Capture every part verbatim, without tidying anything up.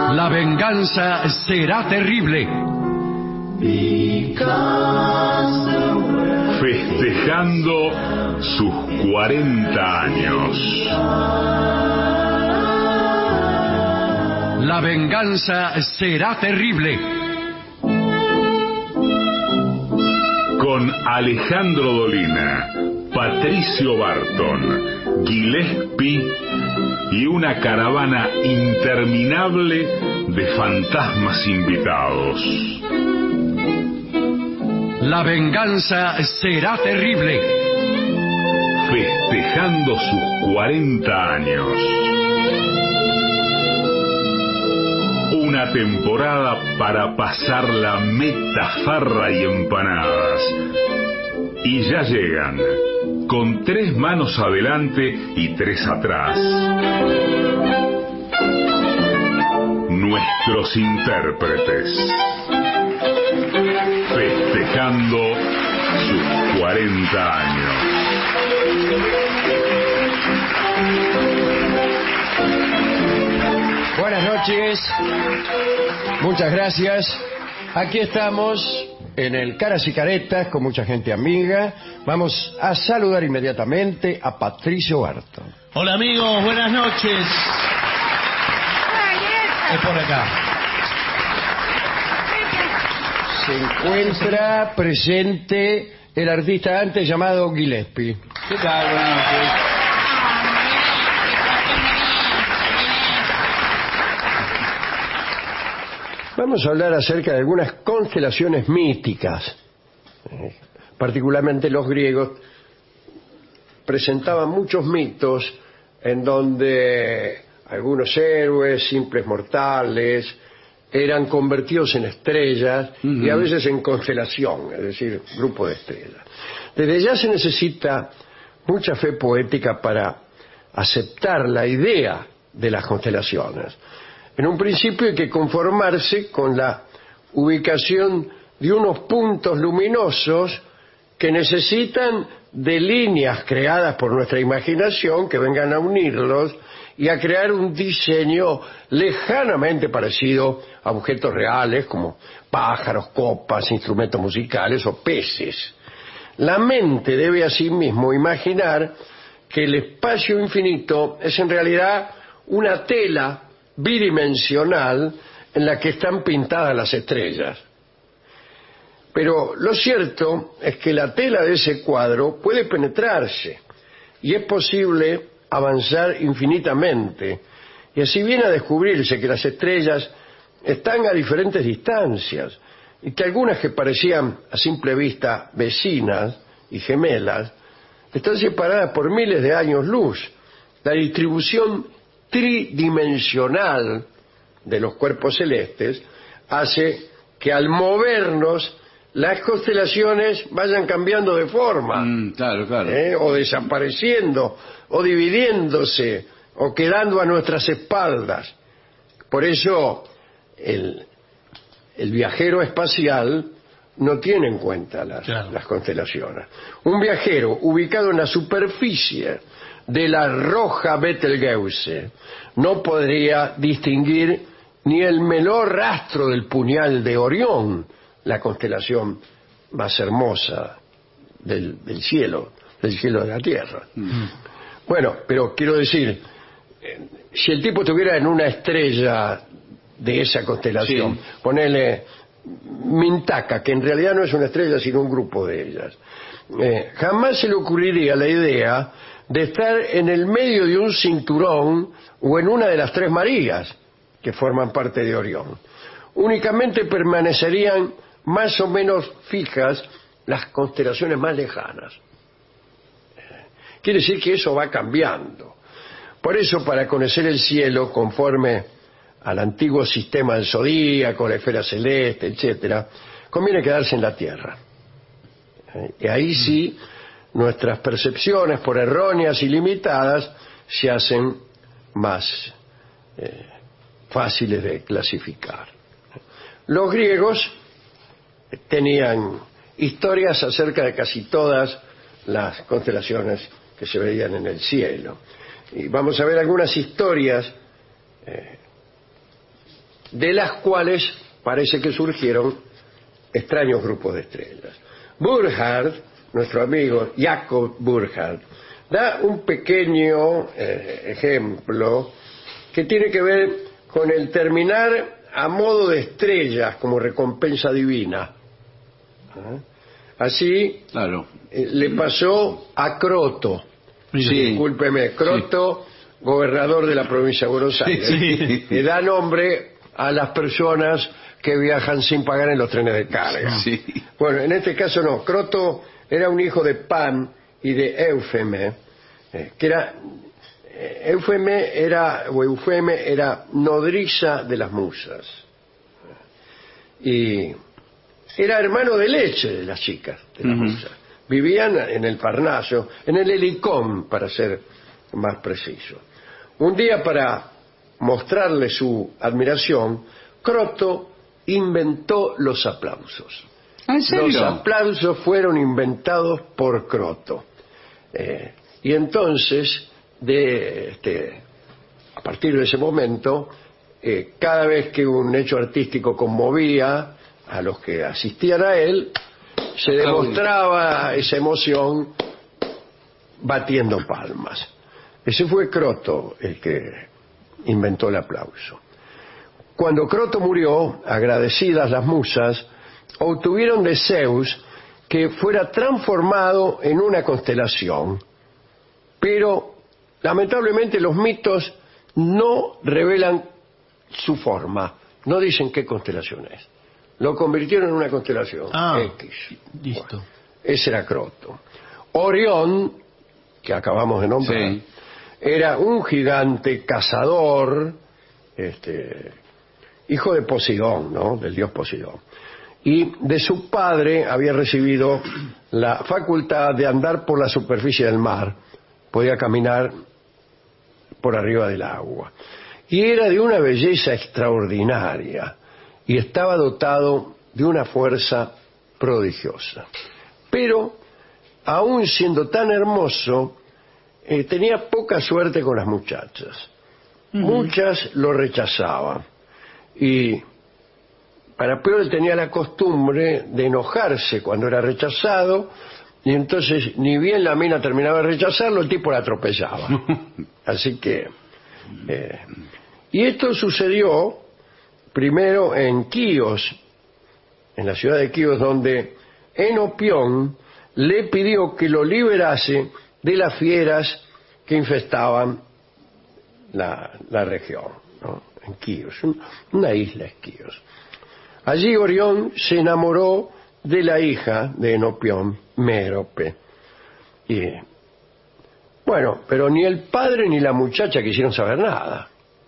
La venganza será terrible. Festejando sus cuarenta años. La venganza será terrible. Con Alejandro Dolina, Patricio Barton, Gillespie y una caravana interminable de fantasmas invitados. La venganza será terrible. Festejando sus cuarenta años. Una temporada para pasar la metafarra y empanadas. Y ya llegan, con tres manos adelante y tres atrás, nuestros intérpretes. Festejando sus cuarenta años. Buenas noches, muchas gracias. Aquí estamos en el Caras y Caretas con mucha gente amiga. Vamos a saludar inmediatamente a Patricio Barton. Hola amigos, buenas noches. Es por acá. Se encuentra presente el artista antes llamado Gillespie. ¿Qué tal? Buenas noches. Vamos a hablar acerca de algunas constelaciones míticas. Eh, particularmente los griegos presentaban muchos mitos en donde algunos héroes, simples mortales, eran convertidos en estrellas uh-huh. y a veces en constelación, es decir, grupo de estrellas. Desde ya se necesita mucha fe poética para aceptar la idea de las constelaciones. En un principio hay que conformarse con la ubicación de unos puntos luminosos que necesitan de líneas creadas por nuestra imaginación que vengan a unirlos y a crear un diseño lejanamente parecido a objetos reales como pájaros, copas, instrumentos musicales o peces. La mente debe asimismo imaginar que el espacio infinito es en realidad una tela bidimensional en la que están pintadas las estrellas. Pero lo cierto es que la tela de ese cuadro puede penetrarse y es posible avanzar infinitamente, y así viene a descubrirse que las estrellas están a diferentes distancias y que algunas que parecían a simple vista vecinas y gemelas están separadas por miles de años luz. La distribución tridimensional de los cuerpos celestes hace que al movernos las constelaciones vayan cambiando de forma, mm, claro, claro. ¿eh? o desapareciendo, o dividiéndose, o quedando a nuestras espaldas. Por eso el, el viajero espacial no tiene en cuenta las, claro. las constelaciones. Un viajero ubicado en la superficie de la roja Betelgeuse no podría distinguir ni el menor rastro del puñal de Orión, la constelación más hermosa del, del cielo, del cielo de la Tierra. Mm. Bueno, pero quiero decir, eh, si el tipo estuviera en una estrella de esa constelación, sí. ponele Mintaka, que en realidad no es una estrella sino un grupo de ellas, eh, jamás se le ocurriría la idea de estar en el medio de un cinturón o en una de las tres Marías que forman parte de Orión. Únicamente permanecerían más o menos fijas las constelaciones más lejanas. Quiere decir que eso va cambiando. Por eso, para conocer el cielo conforme al antiguo sistema del zodíaco, la esfera celeste, etcétera, conviene quedarse en la Tierra. Y ahí sí, nuestras percepciones, por erróneas y limitadas, se hacen más eh, fáciles de clasificar. Los griegos tenían historias acerca de casi todas las constelaciones que se veían en el cielo. Y vamos a ver algunas historias eh, de las cuales parece que surgieron extraños grupos de estrellas. Burckhardt, nuestro amigo Jacob Burckhardt, da un pequeño eh, ejemplo que tiene que ver con el terminar a modo de estrellas como recompensa divina. ¿Ah? Así Claro. eh, le pasó a Croto. Sí. Discúlpeme, Croto, sí. Gobernador de la provincia de Buenos Aires, Sí. que da nombre a las personas que viajan sin pagar en los trenes de carga. Sí. Bueno, en este caso no. Croto era un hijo de Pan y de Eufeme, eh, que era eh, Eufeme era o Eufeme era nodriza de las musas y era hermano de leche de las chicas de las Uh-huh. musas. Vivían en el Parnaso, en el Helicón, para ser más preciso. Un día, para mostrarle su admiración, Croto inventó los aplausos. ¿En serio? Los aplausos fueron inventados por Croto. Eh, y entonces, de, este, a partir de ese momento, eh, cada vez que un hecho artístico conmovía a los que asistían a él, se demostraba esa emoción batiendo palmas. Ese fue Croto el que inventó el aplauso. Cuando Croto murió, agradecidas las musas, obtuvieron de Zeus que fuera transformado en una constelación. Pero, lamentablemente, los mitos no revelan su forma, no dicen qué constelación es. Lo convirtieron en una constelación Ah, X. listo. Bueno, ese era Croto. Orión, que acabamos de nombrar, Sí. era un gigante cazador, este, hijo de Poseidón, ¿no? Del dios Poseidón. Y de su padre había recibido la facultad de andar por la superficie del mar. Podía caminar por arriba del agua. Y era de una belleza extraordinaria. Y estaba dotado de una fuerza prodigiosa. Pero, aún siendo tan hermoso, eh, tenía poca suerte con las muchachas. Uh-huh. Muchas lo rechazaban. Y para peor, él tenía la costumbre de enojarse cuando era rechazado, y entonces ni bien la mina terminaba de rechazarlo, el tipo la atropellaba. Así que... Eh, y esto sucedió primero en Quíos, en la ciudad de Quíos, donde Enopión le pidió que lo liberase de las fieras que infestaban la, la región, ¿no? En Quíos, un, una isla es Quíos. Allí Orión se enamoró de la hija de Enopión, Mérope. Y, bueno, pero ni el padre ni la muchacha quisieron saber nada.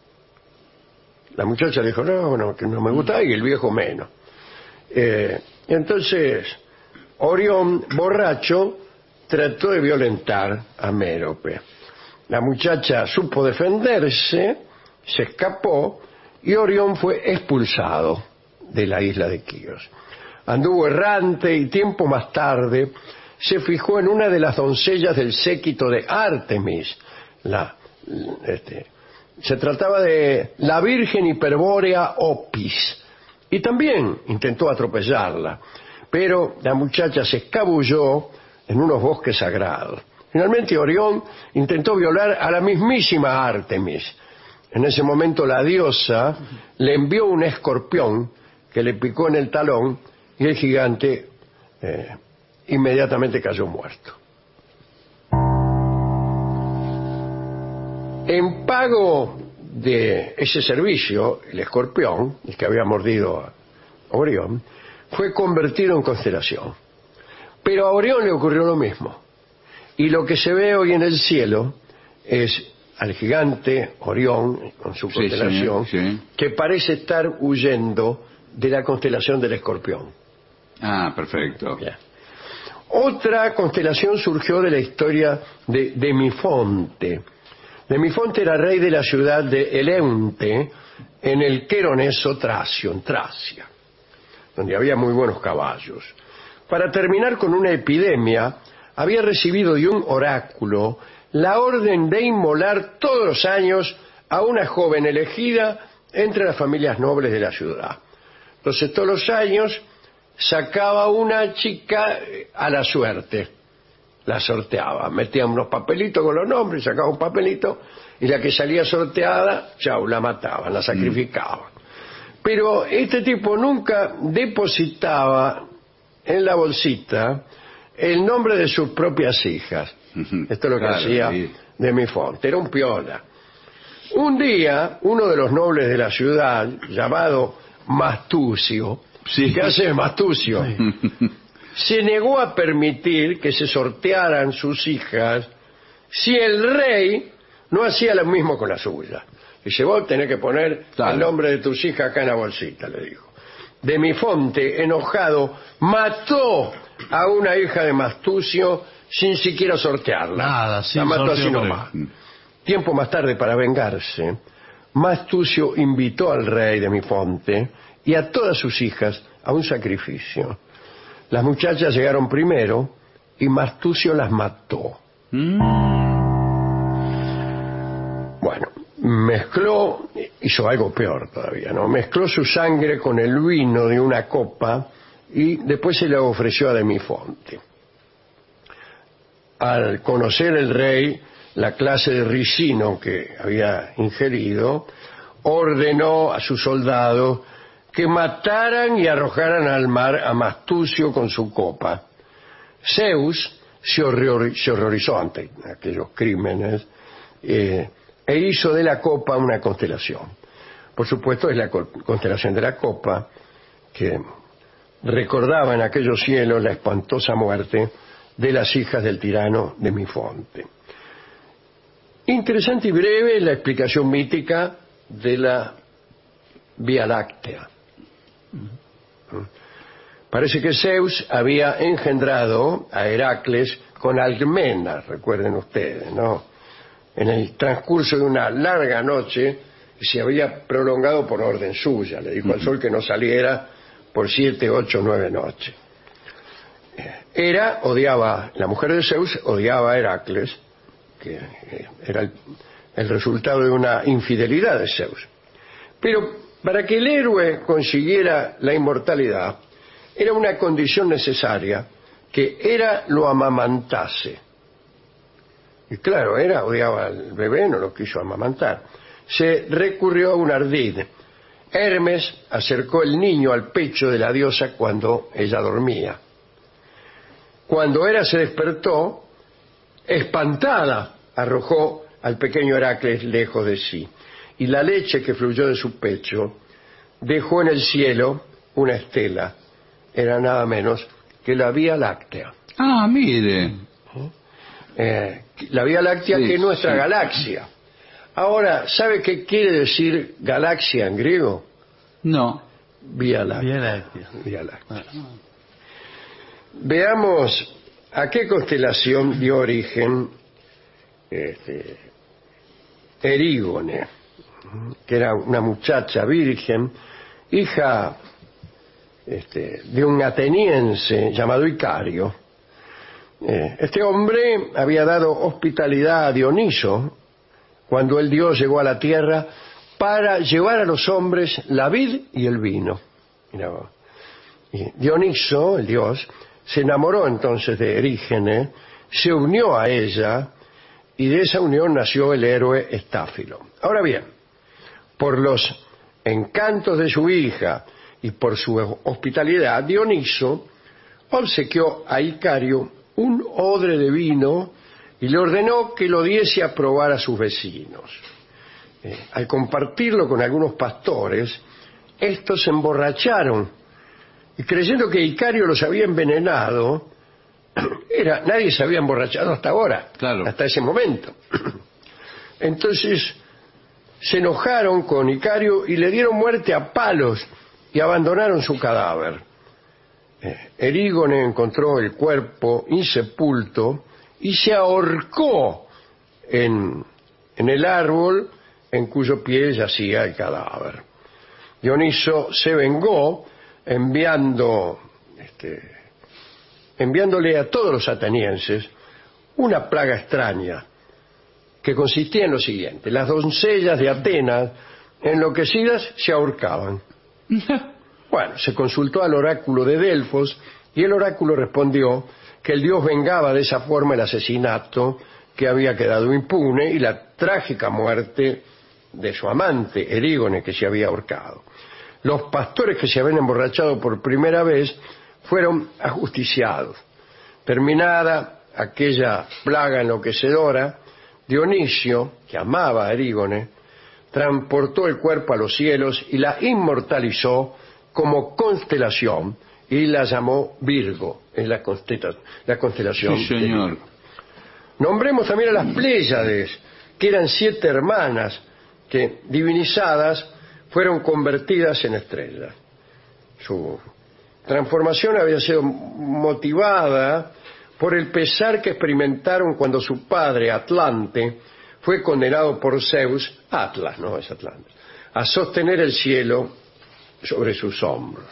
La muchacha le dijo, no, no, que no me gusta, y el viejo menos. Eh, entonces, Orión, borracho, trató de violentar a Mérope. La muchacha supo defenderse, se escapó, y Orión fue expulsado de la isla de Quíos. Anduvo errante y tiempo más tarde se fijó en una de las doncellas del séquito de Artemis. La, este, se trataba de la Virgen Hiperbórea Opis, y también intentó atropellarla, pero la muchacha se escabulló en unos bosques sagrados. Finalmente Orión intentó violar a la mismísima Artemis. En ese momento la diosa le envió un escorpión que le picó en el talón, y el gigante eh, inmediatamente cayó muerto. En pago de ese servicio, el escorpión, el que había mordido a Orión, fue convertido en constelación. Pero a Orión le ocurrió lo mismo. Y lo que se ve hoy en el cielo es al gigante Orión, con su constelación, sí, sí. que parece estar huyendo de la constelación del escorpión. Ah, perfecto. Bien. Otra constelación surgió de la historia de Demifonte. Demifonte era rey de la ciudad de Eleunte, en el Queroneso Tracio, en Tracia, donde había muy buenos caballos. Para terminar con una epidemia, había recibido de un oráculo la orden de inmolar todos los años a una joven elegida entre las familias nobles de la ciudad. Entonces todos los años sacaba una chica a la suerte, la sorteaba, metía unos papelitos con los nombres, sacaba un papelito y la que salía sorteada, chau, la mataban, la sacrificaban. Pero este tipo nunca depositaba en la bolsita el nombre de sus propias hijas. Esto es lo que Claro, hacía sí. Demifonte, era un piola. Un día, uno de los nobles de la ciudad, llamado Mastucio, Sí. ¿qué hace Mastucio? Se negó a permitir que se sortearan sus hijas si el rey no hacía lo mismo con la suya. Dice, vos tenés que poner Claro. el nombre de tus hijas acá en la bolsita, le dijo. Demifonte, enojado, mató a una hija de Mastucio sin siquiera sortearla. Nada, sin la mató sorteo así previo. nomás. Tiempo más tarde, para vengarse, Mastucio invitó al rey Demifonte y a todas sus hijas a un sacrificio. Las muchachas llegaron primero y Mastucio las mató. Bueno, mezcló, hizo algo peor todavía, ¿no? Mezcló su sangre con el vino de una copa y después se la ofreció a Demifonte. Al conocer el rey la clase de ricino que había ingerido, ordenó a sus soldados que mataran y arrojaran al mar a Mastucio con su copa. Zeus se, horror, se horrorizó ante aquellos crímenes eh, e hizo de la copa una constelación. Por supuesto, es la constelación de la copa que recordaba en aquellos cielos la espantosa muerte de las hijas del tirano Demifonte. Interesante y breve la explicación mítica de la Vía Láctea. Parece que Zeus había engendrado a Heracles con Alcmena, recuerden ustedes, ¿no? En el transcurso de una larga noche se había prolongado por orden suya. Le dijo al sol que no saliera por siete, ocho, nueve noches. Hera odiaba, la mujer de Zeus odiaba a Heracles, que era el, el resultado de una infidelidad de Zeus. Pero para que el héroe consiguiera la inmortalidad, era una condición necesaria que Hera lo amamantase. Y claro, Hera odiaba al bebé, no lo quiso amamantar. Se recurrió a un ardid. Hermes acercó el niño al pecho de la diosa cuando ella dormía. Cuando Hera se despertó, espantada, arrojó al pequeño Heracles lejos de sí. Y la leche que fluyó de su pecho dejó en el cielo una estela. Era nada menos que la Vía Láctea. Ah, mire. Eh, la Vía Láctea, Sí, que es nuestra sí. galaxia. Ahora, ¿sabe qué quiere decir galaxia en griego? No. Vía Láctea. Vía Láctea. Vía Láctea. Veamos a qué constelación dio origen este, Erígone, que era una muchacha virgen, hija este, de un ateniense llamado Icario. Eh, este hombre había dado hospitalidad a Dioniso cuando el dios llegó a la tierra para llevar a los hombres la vid y el vino. Mirá vos. Y Dioniso, el dios, se enamoró entonces de Erígene, se unió a ella y de esa unión nació el héroe Estáfilo. Ahora bien, por los encantos de su hija y por su hospitalidad, Dioniso obsequió a Icario un odre de vino y le ordenó que lo diese a probar a sus vecinos. Eh, al compartirlo con algunos pastores, estos se emborracharon y creyendo que Icario los había envenenado, era, nadie se había emborrachado hasta ahora, Claro. hasta ese momento. Entonces se enojaron con Icario y le dieron muerte a palos y abandonaron su cadáver. Eh, Erígone encontró el cuerpo insepulto y se ahorcó en, en el árbol en cuyo pie yacía el cadáver. Dioniso se vengó enviando, este, enviándole a todos los atenienses una plaga extraña que consistía en lo siguiente: las doncellas de Atenas enloquecidas, se ahorcaban. Bueno, se consultó al oráculo de Delfos y el oráculo respondió que el dios vengaba de esa forma el asesinato que había quedado impune y la trágica muerte de su amante, Erígone, que se había ahorcado. Los pastores que se habían emborrachado por primera vez fueron ajusticiados. Terminada aquella plaga enloquecedora, Dionisio, que amaba a Erígone, transportó el cuerpo a los cielos y la inmortalizó como constelación y la llamó Virgo, en la, constela, la constelación. Sí, señor. Nombremos también a las Pléyades, que eran siete hermanas que, divinizadas, fueron convertidas en estrellas. Su transformación había sido motivada por el pesar que experimentaron cuando su padre, Atlante, fue condenado por Zeus, Atlas, no es Atlante, a sostener el cielo sobre sus hombros.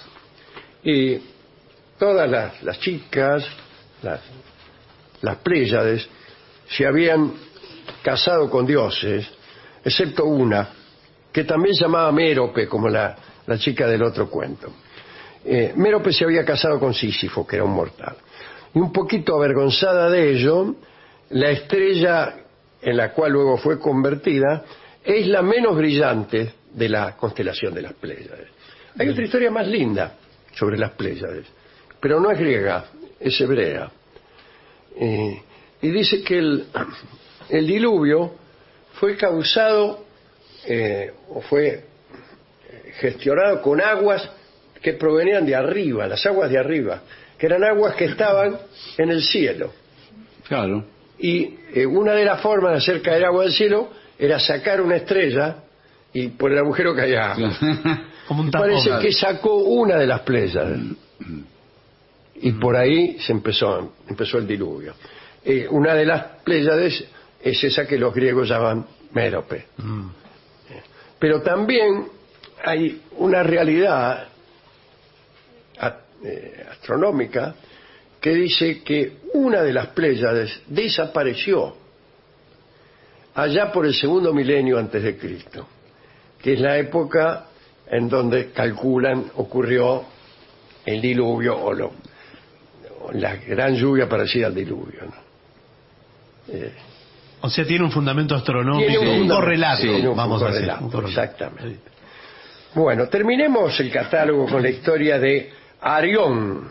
Y todas las, las chicas, las, las Pléyades, se habían casado con dioses, excepto una, que también se llamaba Mérope, como la, la chica del otro cuento. Eh, Mérope se había casado con Sísifo, que era un mortal. Y un poquito avergonzada de ello, la estrella en la cual luego fue convertida es la menos brillante de la constelación de las Pléyades. Hay otra historia más linda sobre las Pléyades, pero no es griega, es hebrea. Eh, y dice que el, el diluvio fue causado eh, o fue gestionado con aguas que provenían de arriba, las aguas de arriba, que eran aguas que estaban en el cielo. Claro. Y eh, una de las formas de hacer caer agua del cielo era sacar una estrella y por el agujero caía agua. Como un tapón. Parece que sacó una de las Pléyades y por ahí se empezó empezó el diluvio. Eh, una de las Pléyades es esa que los griegos llaman Mérope. Mm. Pero también hay una realidad eh, astronómica que dice que una de las Pléyades desapareció allá por el segundo milenio antes de Cristo, que es la época en donde calculan ocurrió el diluvio o, lo, o la gran lluvia parecida al diluvio, ¿no? Eh, o sea, tiene un fundamento astronómico, un, un correlato, sí, un vamos correlato, a decir. Exactamente. Sí. Bueno, terminemos el catálogo con la historia de Arión.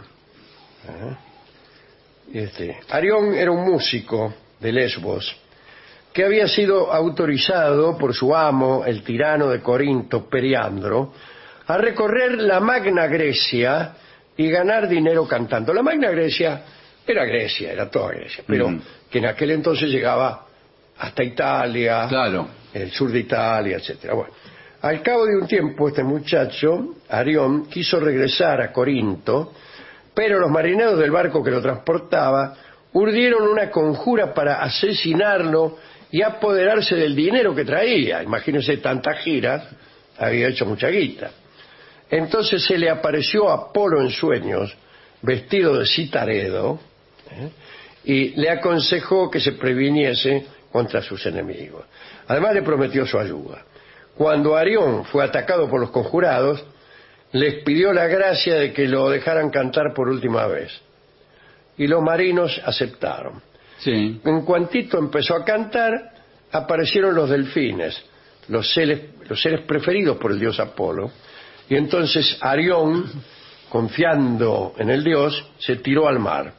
Este, Arión era un músico de Lesbos que había sido autorizado por su amo, el tirano de Corinto, Periandro, a recorrer la Magna Grecia y ganar dinero cantando. La Magna Grecia era Grecia, era toda Grecia, pero mm. que en aquel entonces llegaba hasta Italia, claro, el sur de Italia, etcétera. Bueno, al cabo de un tiempo este muchacho, Arión, quiso regresar a Corinto, pero los marineros del barco que lo transportaba urdieron una conjura para asesinarlo y apoderarse del dinero que traía. Imagínense, tantas giras, había hecho mucha guita. Entonces se le apareció Apolo en sueños, vestido de citaredo, ¿eh? y le aconsejó que se previniese contra sus enemigos. Además le prometió su ayuda. Cuando Arión fue atacado por los conjurados, les pidió la gracia de que lo dejaran cantar por última vez. Y los marinos aceptaron. Sí. En cuantito empezó a cantar, aparecieron los delfines, los seres, los seres preferidos por el dios Apolo, y entonces Arión, confiando en el dios, se tiró al mar.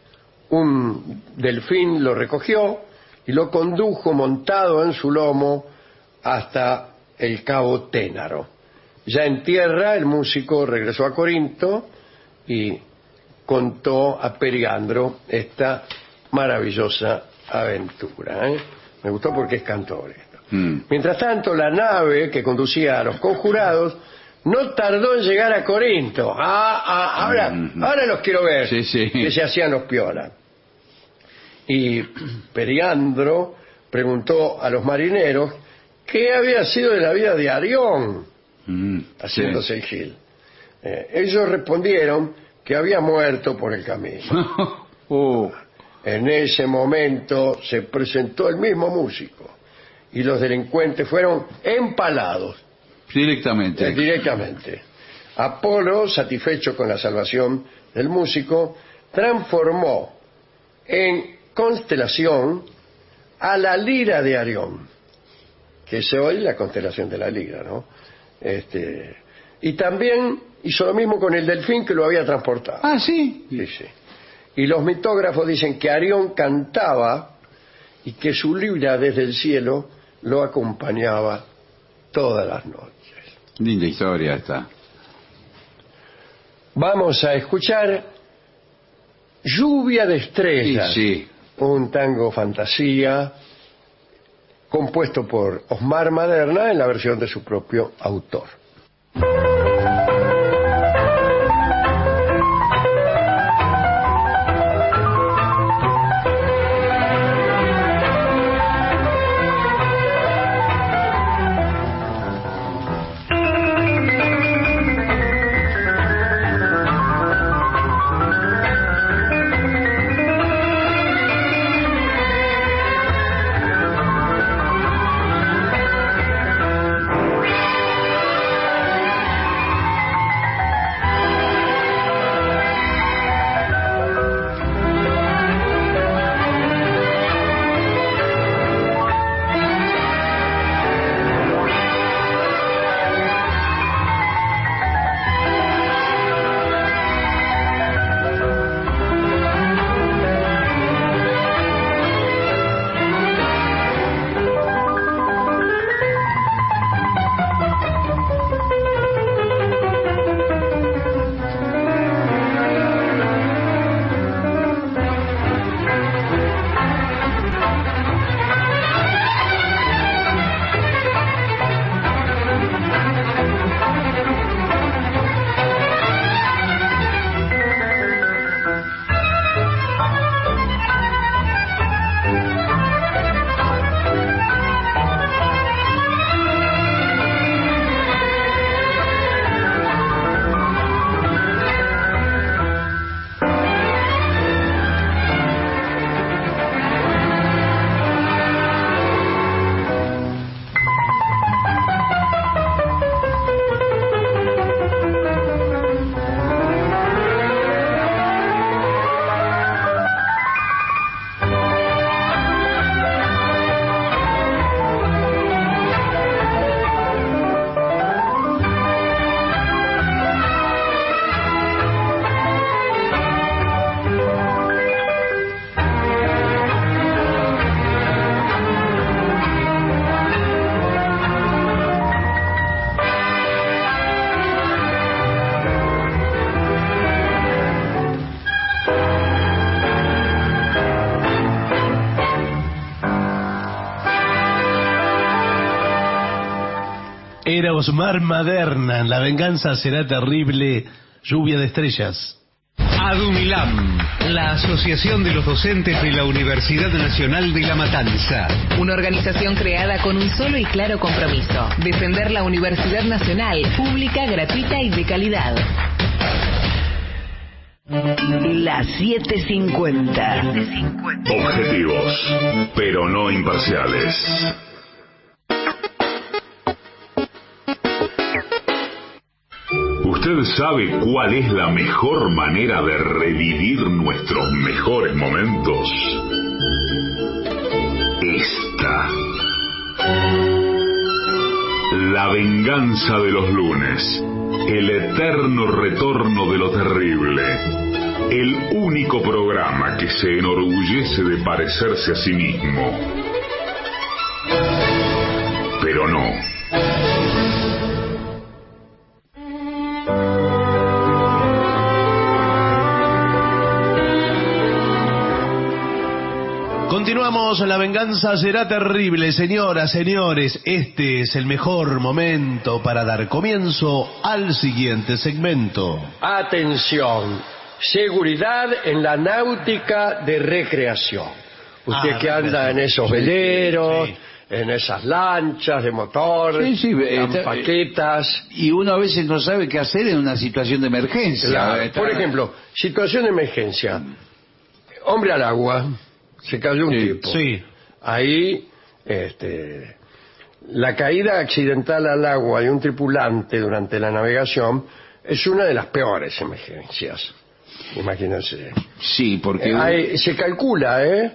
Un delfín lo recogió y lo condujo montado en su lomo hasta el cabo Ténaro. Ya en tierra, el músico regresó a Corinto y contó a Periandro esta maravillosa aventura. ¿eh? Me gustó porque es cantor esto. Mm. Mientras tanto, la nave que conducía a los conjurados no tardó en llegar a Corinto. Ah, ah, ahora, mm. ahora los quiero ver, sí, sí. que se hacían los piolas. Y Periandro preguntó a los marineros qué había sido de la vida de Arión, mm. haciéndose sí. el gil. Eh, ellos respondieron que había muerto por el camino. uh. En ese momento se presentó el mismo músico y los delincuentes fueron empalados. Directamente. Eh, directamente. Apolo, satisfecho con la salvación del músico, transformó en constelación a la lira de Arión, que es hoy la constelación de la lira, ¿no? Este, y también hizo lo mismo con el delfín que lo había transportado. Ah, ¿sí? Sí, sí. Y los mitógrafos dicen que Arión cantaba y que su lira desde el cielo lo acompañaba todas las noches. Linda historia esta. Vamos a escuchar Lluvia de Estrellas, Sí, sí. un tango fantasía compuesto por Osmar Maderna en la versión de su propio autor. Era Osmar Maderna, La venganza será terrible, Lluvia de Estrellas. ADUNILAM, la Asociación de los Docentes de la Universidad Nacional de La Matanza. Una organización creada con un solo y claro compromiso: defender la Universidad Nacional, pública, gratuita y de calidad. Las siete cincuenta. Objetivos, pero no imparciales. ¿Usted sabe cuál es la mejor manera de revivir nuestros mejores momentos? Esta. La venganza de los lunes. El eterno retorno de lo terrible. El único programa que se enorgullece de parecerse a sí mismo. Pero no. Continuamos, La venganza será terrible. Señoras, señores, este es el mejor momento para dar comienzo al siguiente segmento. Atención, seguridad en la náutica de recreación. Usted Ah, que anda en esos veleros, sí. en esas lanchas de motor, Sí, sí, en está- paquetas. Y uno a veces no sabe qué hacer en una situación de emergencia. Claro, Está- por ejemplo, situación de emergencia. Hombre al agua, se cayó un Sí, tipo. Sí. Ahí, este, la caída accidental al agua de un tripulante durante la navegación es una de las peores emergencias. Imagínense. Sí, porque... Eh, hay- se calcula, ¿eh?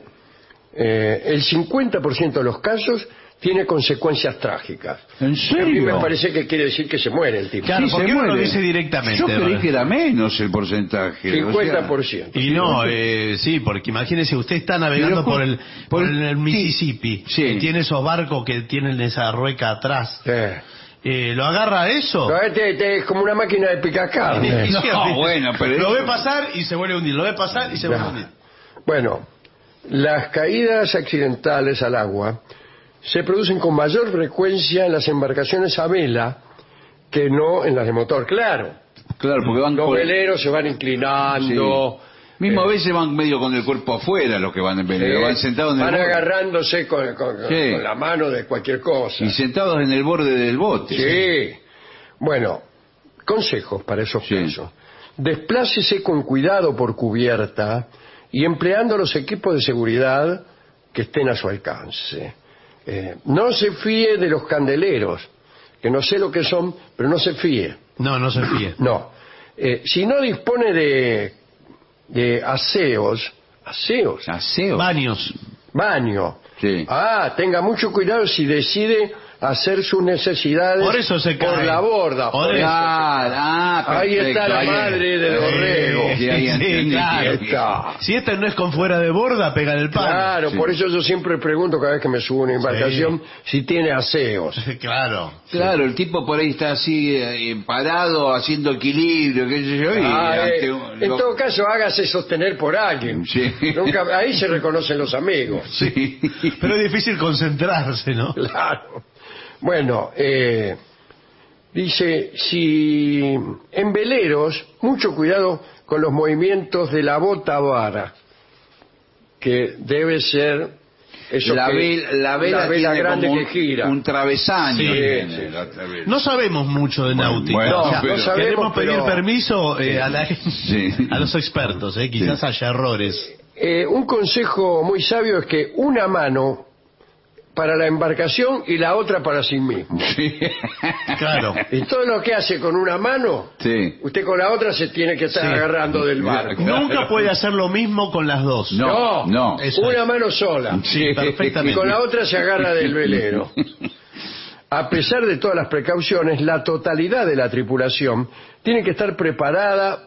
Eh, el cincuenta por ciento de los casos tiene consecuencias trágicas. ¿En A mí serio? me parece que quiere decir que se muere el tipo. Claro, Sí, ¿por se qué no lo muere. dice directamente? Yo creí ¿verdad? que era menos el porcentaje. cincuenta por ciento. Y no, eh, sí, porque imagínese, usted está navegando Pero, por el, por por- el, el Mississippi, sí. que tiene esos barcos que tienen esa rueca atrás. Eh. Eh, ¿Lo agarra eso? No, este, este es como una máquina de picar carne. No, bueno, pero Lo eso- ve pasar y se vuelve a hundir, lo ve pasar y se vuelve a hundir. Bueno, las caídas accidentales al agua se producen con mayor frecuencia en las embarcaciones a vela que no en las de motor. Claro, Claro, porque van los con... veleros se van inclinando. Mismo eh, a veces van medio con el cuerpo afuera los que van en velero, eh, van sentados en el van borde. agarrándose con, con- Sí. con la mano de cualquier cosa. Y sentados en el borde del bote. Sí. Bueno, consejos para esos Sí. casos. Desplácese con cuidado por cubierta y empleando los equipos de seguridad que estén a su alcance. Eh, no se fíe de los candeleros, que no sé lo que son, pero no se fíe. No, no se fíe. No. Eh, si no dispone de, de aseos, aseos, Aseo. Baños. baño. Sí. Ah, tenga mucho cuidado si decide hacer sus necesidades Por eso se por cae. la borda. Por por eso. eso. Ah, ah, Ahí perfecto. está la Ahí- madre del Eh, borrego. sí, ahí Sí, entendí. claro. Ahí está. Si esta no es con fuera de borda, pega en el palo. Claro, Sí. por eso yo siempre pregunto cada vez que me subo a una embarcación si tiene aseos. Claro. Claro, el tipo por ahí está así eh, parado, haciendo equilibrio, qué sé yo, y Ah, eh, ante un- en lo- todo caso, hágase sostener por alguien. Sí. Nunca, ahí se reconocen los amigos. Sí. Pero es difícil concentrarse, ¿no? Claro. Bueno, eh, dice, si en veleros, mucho cuidado con los movimientos de la bota vara, que debe ser eso la, que- vela, la vela una vela tiene grande como que un, gira. un travesaño. Sí, tiene sí, la otra vela. No sabemos mucho de náutica. bueno, O sea, pero- no sabemos, queremos pedir pero- permiso eh, a, la- Sí. a los expertos, eh, quizás Sí. haya errores. Eh, un consejo muy sabio es que una mano para la embarcación y la otra para sí mismo. Sí. Claro. Y todo lo que hace con una mano, Sí. usted con la otra se tiene que estar Sí. agarrando del barco. Claro. Nunca puede hacer lo mismo con las dos. No, no. Eso una es. mano sola. Sí, Y perfectamente. con la otra se agarra del velero. A pesar de todas las precauciones, la totalidad de la tripulación tiene que estar preparada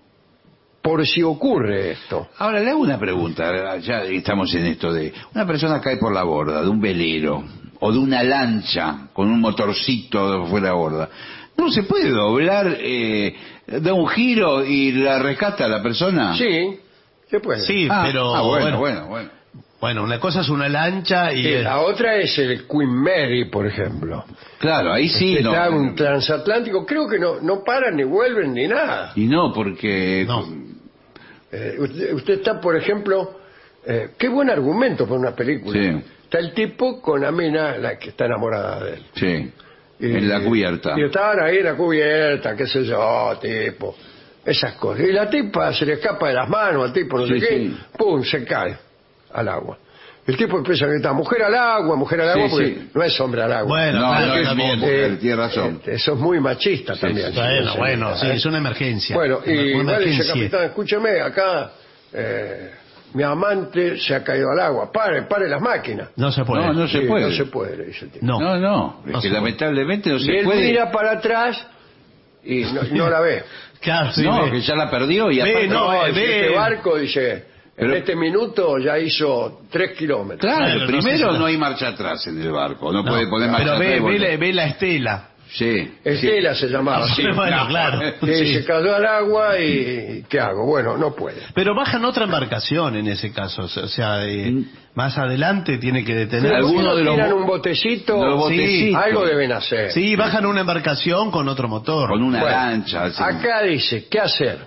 por si ocurre esto. Ahora le hago una pregunta, ya estamos en esto de... Una persona cae por la borda de un velero o de una lancha con un motorcito fuera de borda. ¿No se puede doblar, eh, da un giro y la rescata a la persona? Sí, se puede. Sí, Ah, pero ah, bueno, bueno, bueno, bueno. bueno, una cosa es una lancha y Sí, eh, la otra es el Queen Mary, por ejemplo. Claro, ahí sí, no. Está un transatlántico, creo que no, no paran ni vuelven ni nada. Y no, porque... No. Eh, usted, usted está, por ejemplo, eh, qué buen argumento para una película. Sí. Está el tipo con la mina, la que está enamorada de él. Sí, Y- en la cubierta. Y estaban ahí en la cubierta, qué sé yo, tipo, esas cosas. Y la tipa se le escapa de las manos al tipo, no Sí, sé qué, sí. pum, se cae al agua. El tipo empieza a gritar, mujer al agua, mujer al agua, Sí, porque sí. no es hombre al agua. Bueno, No, claro, no es también. mujer, tiene razón. eh, eso es muy machista también. sí, Bueno, Sí, bueno, sí, ¿eh? es una emergencia. Bueno, y Una igual dice, emergencia. capitán, escúcheme, acá eh, mi amante se ha caído al agua. Pare, pare las máquinas. No se puede. No, no se Sí, puede. No se puede, le dice el tipo. No. No, no, es No que se puede. lamentablemente no Y se él puede. mira para atrás y no, no la ve. Claro, sí, no, ve. que ya la perdió y Ve, aparte... no, No, eh, dice, ve. este barco, dice, Pero- en este minuto ya hizo tres kilómetros. Claro, Claro, no primero sé si- no hay marcha atrás en el barco, no, No, puede poner marcha pero atrás. ve, y ve, volver. la, ve la estela. Sí. Estela se llamaba así. Bueno, claro. Y Sí. se cayó al agua y ¿qué hago? Bueno, no puede. Pero bajan otra embarcación en ese caso. O sea, eh, Mm. más adelante tiene que detener. Pero alguno si no de los tiran bo- un botecito, de los Sí, botecitos. algo deben hacer. Sí, bajan una embarcación con otro motor. Con una Bueno, lancha. así. acá dice, ¿qué hacer?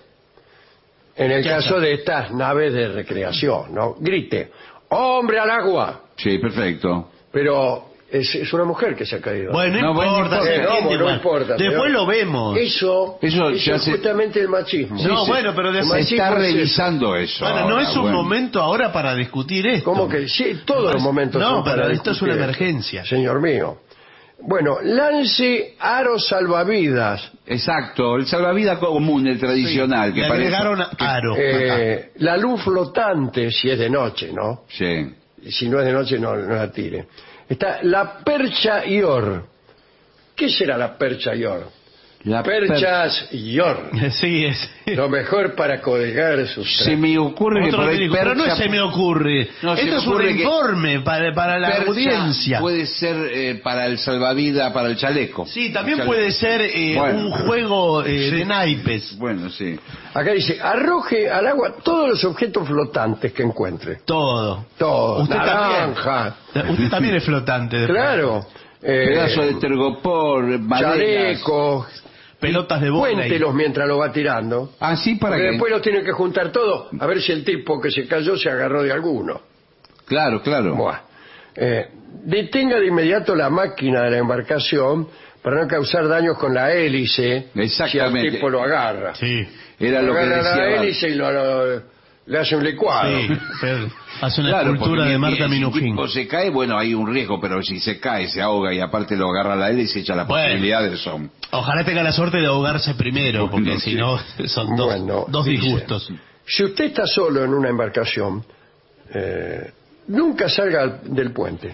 En el ¿Qué caso hacer? de estas naves de recreación, ¿no? Grite, ¡hombre al agua! Sí, perfecto. Pero es, es una mujer que se ha caído. Bueno, No, no, bueno, importa. no se importa. entiende No, no igual. importa, Después señor. lo vemos. Eso, Eso eso ya es se- justamente el machismo. No, se- bueno, pero de- el Se machismo está es eso. revisando eso. Bueno, no ahora, es un bueno. momento ahora para discutir esto. ¿Cómo que sí? Todos los momentos No, son para pero esto es una discutir. emergencia. Señor mío. Bueno, lance aro salvavidas. Exacto, el salvavidas común, el tradicional. Sí, que le parece- agregaron aro. Eh, la luz flotante, si es de noche, ¿no? Sí. Y si no es de noche, no, no la tire. Está la percha Ior. ¿Qué será la percha Ior? La Perchas Ior. Sí, es. Lo mejor para colgar sus... Se me ocurre que Otro por ahí película, pero no percha- se me ocurre. No, se Esto me es un ocurre que informe para, para la percha audiencia. puede ser eh, para el salvavidas, para el chaleco. Sí, también El puede chaleco. ser eh, Bueno. un juego eh, de naipes. Bueno, sí. Acá dice, arroje al agua todos los objetos flotantes que encuentre. Todo. Todos. Usted Naranja. también. Usted también es flotante. de Claro. Eh, Pedazo de tergopor, maderas. chalecos. Pelotas de bola. y- Cuéntelos mientras lo va tirando. Ah, sí, para Porque que... después los tienen que juntar todos a ver si el tipo que se cayó se agarró de alguno. Claro, claro. Buah. Eh, detenga de inmediato la máquina de la embarcación para no causar daños con la hélice si Exactamente. el tipo lo agarra. Sí. Era lo que agarra decía. la Val. hélice y lo, lo- le hace un licuado. Sí, pero hace una Claro, escultura porque de mi- Marta si el Minujín. tipo se cae, bueno, hay un riesgo, pero si se cae, se ahoga y aparte lo agarra la hélice, echa las Bueno. posibilidades son. Ojalá tenga la suerte de ahogarse primero, porque Bueno, si sí. no son dos, Bueno, dos dice, disgustos. Si usted está solo en una embarcación, eh, nunca salga al- del puente.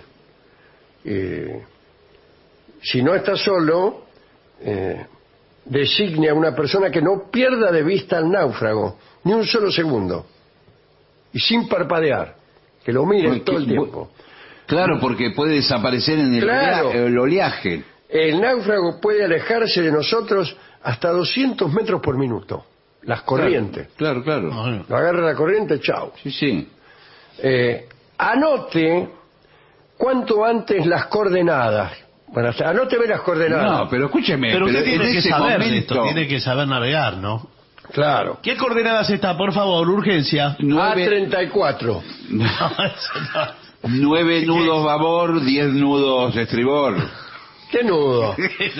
Eh, si no está solo, eh, designe a una persona que no pierda de vista al náufrago, ni un solo segundo. Y sin parpadear, que lo mire Bueno, todo el que- tiempo. Claro, porque puede desaparecer en el, Claro. olea- el oleaje. El náufrago puede alejarse de nosotros hasta doscientos metros por minuto. Las corrientes. Claro, claro. Bueno, Lo agarra la corriente, chao. Sí, sí. Eh, anote cuanto antes las coordenadas. Bueno, hasta- anóteme las coordenadas. No, pero escúcheme. pero usted en tiene que ese saber de momento, esto, tiene que saber navegar, ¿no? Claro. ¿Qué coordenadas está, por favor, urgencia? A nueve, treinta y cuatro. No, eso no. nueve nudos babor, diez nudos estribor. ¿Qué nudo?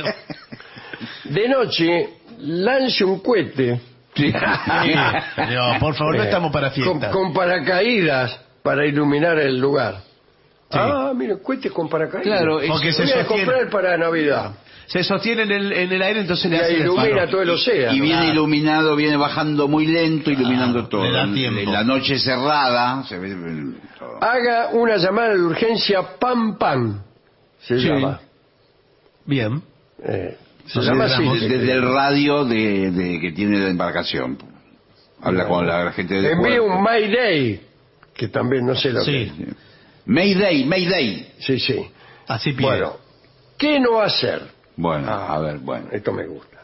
De noche, lance un cohete. Sí. Sí, no, por favor, no eh, estamos para con, fiestas. con paracaídas para iluminar el lugar. Sí. Ah, mire, cohetes con paracaídas. Claro, Porque Voy se a sostiene, comprar para Navidad. se sostiene en el, en el aire, entonces le Y hace el ilumina faro. todo el océano. Y viene Claro. iluminado, viene bajando muy lento, iluminando Claro, todo. le da tiempo. En la noche cerrada se ve todo. Haga una llamada de urgencia pam pam. Se Sí. llama. Bien. Eh, se Nos llama así. alegramos. Desde, desde el radio de, de- que tiene la embarcación. Habla con la gente de Envíe puerto. un Mayday, que también no sé lo Sí. que es. Mayday, Mayday. Sí, sí. Así pide. Bueno, ¿qué no hacer? Bueno, Ah, a ver, bueno. Esto me gusta.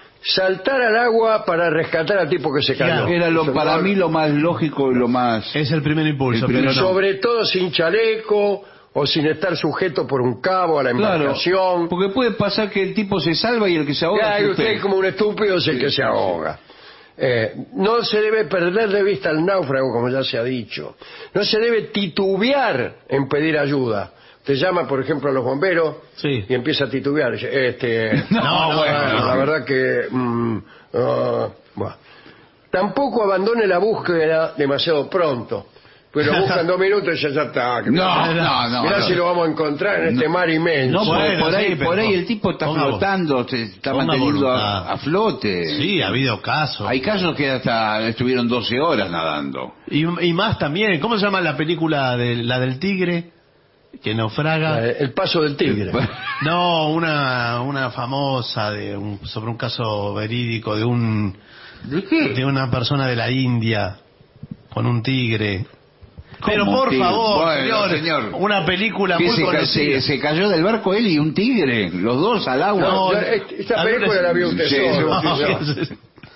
Saltar al agua para rescatar al tipo que se cayó. Claro. Era lo, Eso para no- mí lo más lógico y lo más... Es el primer impulso, El primer- pero no. Sobre todo sin chaleco o sin estar sujeto por un cabo a la Claro, embarcación. porque puede pasar que el tipo se salva y el que se ahoga Ya, y es usted usted. como un estúpido es el que se ahoga. Eh, no se debe perder de vista al náufrago, como ya se ha dicho. No se debe titubear en pedir ayuda. Usted llama, por ejemplo, a los bomberos Sí. y empieza a titubear. Dice, Este, No, ah, bueno. la verdad que... mm, ah, bueno. Tampoco abandone la búsqueda demasiado pronto. Pues lo buscan dos minutos y ya, ya está. que- No, no, no. Mirá no. si lo vamos a encontrar en este mar inmenso. No, por- Bueno, por, ahí, sí, pero por ahí pon- el tipo está ponga- flotando, se está ponga manteniendo voluntad. a, a flote. Sí, ha habido casos. Hay casos que hasta estuvieron doce horas nadando. Y, y más también. ¿Cómo se llama la película de la del tigre? Que naufraga. Eh, El paso del tigre. No, una una famosa de un, sobre un caso verídico de un ¿De qué? de una persona de la India con un tigre. Pero ¿Cómo por tigre? favor, Bueno, señor, señor. una película ¿Qué muy se, ca- conocida. se, se cayó del barco él y un tigre, los dos al agua. No, No, este- esta algunas- película la vio usted Sí, solo. No, señor.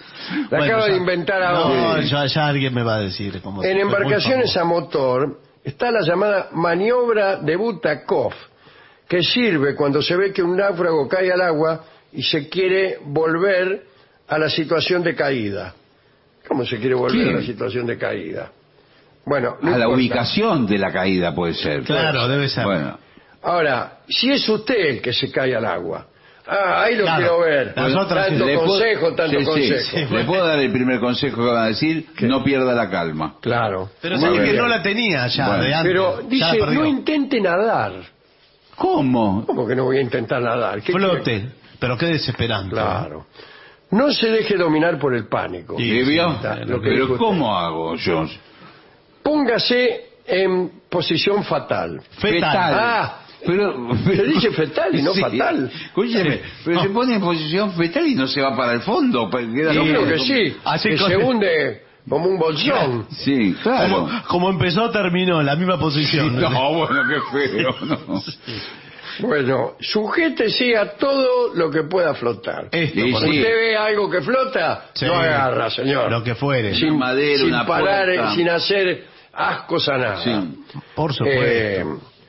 La Bueno, acaba de ya- inventar No, ahora. ya, ya alguien me va a decir. Cómo En fue muy embarcaciones famoso. a motor está la llamada maniobra de Butakov, que sirve cuando se ve que un náufrago cae al agua y se quiere volver a la situación de caída. ¿Cómo se quiere volver ¿Quién? a la situación de caída? Bueno, no a la importa. ubicación de la caída puede ser. Claro, debe ser. Bueno, Ahora, si es usted el que se cae al agua, ah, ahí lo Claro. quiero ver. Las otras tanto sí. Le puedo- consejo, tanto sí, sí, consejo. sí. Le puedo dar el primer consejo que van a decir, ¿Qué? no pierda la calma. Claro. Pero Muy sabe que bien. no la tenía ya Bueno, de antes. Pero Ya dice, la perdió. no intente nadar. ¿Cómo? ¿Cómo que no voy a intentar nadar? ¿Qué Flote, quiere? pero qué desesperante. Claro. No se deje dominar por el pánico. Sí, ¿Sí, vio? está, lo que Pero dijo ¿cómo hago yo? Póngase en posición fatal. Fetal. Ah, Pero, se dice fetal y no Sí. fatal. Escúcheme, pero No. se pone en posición fetal y no se va para el fondo. pa- queda Yo como- creo que sí, Así que con- se hunde como un bolsón. Sí, claro. Como, como empezó, terminó en la misma posición. No, bueno, qué feo, no. Bueno, sujétese a todo lo que pueda flotar. Esto, Sí, por sí. Usted ve algo que flota, Sí. no agarra, señor. Lo que fuere. sin, Una madera, sin una parar, puerta. sin hacer ascos a nada. Sí. Por supuesto. Eh,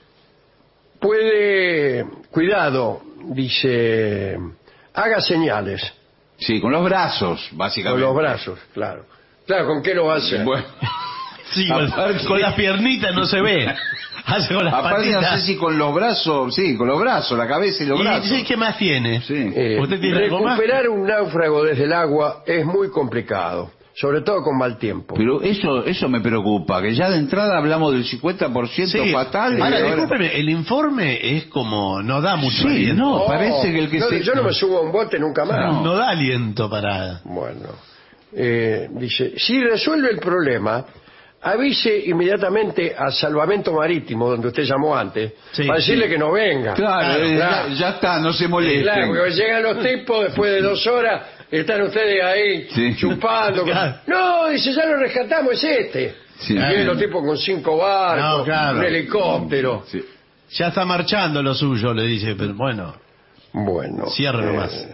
puede, cuidado, dice, haga señales Sí, con los brazos, con básicamente. los brazos, claro. Claro, ¿con qué lo hace? Bueno, Sí, con, aparte- con las piernitas no se ve. Hace con las aparte no patitas. sé si con los brazos, sí, con los brazos, la cabeza y los ¿Y brazos. sí, qué más tiene? Sí. Eh, ¿Usted tiene algo más? recuperar un náufrago desde el agua es muy complicado, sobre todo con mal tiempo. Pero eso eso me preocupa, que ya de entrada hablamos del cincuenta por ciento Sí. fatal. y Ahora, ahora- discúlpeme, el informe es como, no da mucho Sí, aliento. no, parece que el que no, se... yo no me subo a un bote nunca más. No, no da aliento para... Bueno, eh, dice, si resuelve el problema, avise inmediatamente al salvamento marítimo, donde usted llamó antes, Sí, para decirle sí. que no venga. Claro, eh, claro. Ya, ya está, no se molesten. Claro, porque llegan los tipos después de dos horas, están ustedes ahí Sí. chupando. Claro. No, dice, ya lo rescatamos, es este. Sí. Vienen los tipos con cinco barcos, No, claro. un helicóptero. Sí. Ya está marchando lo suyo, le dice, pero bueno, Bueno. cierre eh, nomás.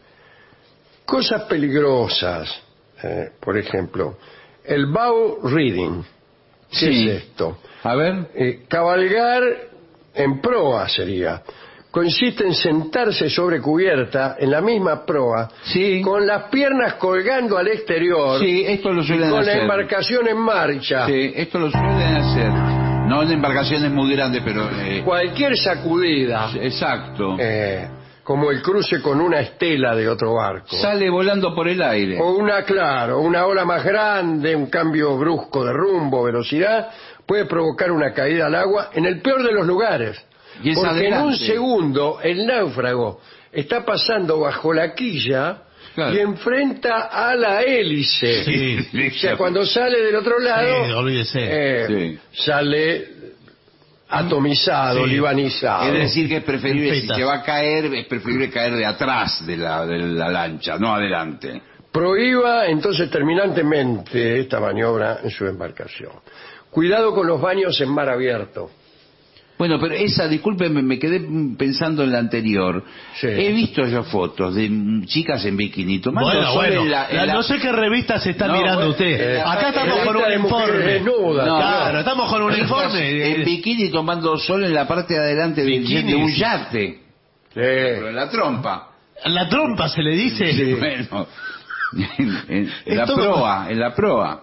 Cosas peligrosas, eh, por ejemplo, el bow reading. ¿Qué Sí. es esto? A ver. Eh, cabalgar en proa sería. Consiste en sentarse sobre cubierta en la misma proa, Sí. con las piernas colgando al exterior, Sí, esto lo y suelen con la hacer. embarcación en marcha. Sí, esto lo suelen hacer. No en embarcaciones muy grandes, pero... eh, Cualquier sacudida, exacto. eh, como el cruce con una estela de otro barco. Sale volando por el aire. O una, claro, una ola más grande, un cambio brusco de rumbo, velocidad, puede provocar una caída al agua en el peor de los lugares. Y es Porque en un adelante. segundo el náufrago está pasando bajo la quilla Claro. y enfrenta a la hélice. Sí. O sea, cuando sale del otro lado, Sí, olvídese. eh, Sí. sale atomizado, Sí. libanizado. Es decir, que es preferible, si Fetas. se va a caer, es preferible caer de atrás de la, de la lancha, no adelante. Prohíba entonces terminantemente esta maniobra en su embarcación. Cuidado con los baños en mar abierto. Bueno, pero esa, discúlpeme, me quedé pensando en la anterior. Sí. He visto yo fotos de mm, chicas en bikini tomando Bueno, sol bueno, en la... en la- la- no sé qué revista se está No, mirando bueno, usted. eh, Acá estamos revista con un de mujeres informe. desnudas, No, Claro, estamos con un Chicas informe. en bikini tomando sol en la parte de adelante de, Bikini, de un sí. yate, Sí. pero en la trompa. La trompa se le dice. Bueno, en, en- en la Esto- proa, en la proa.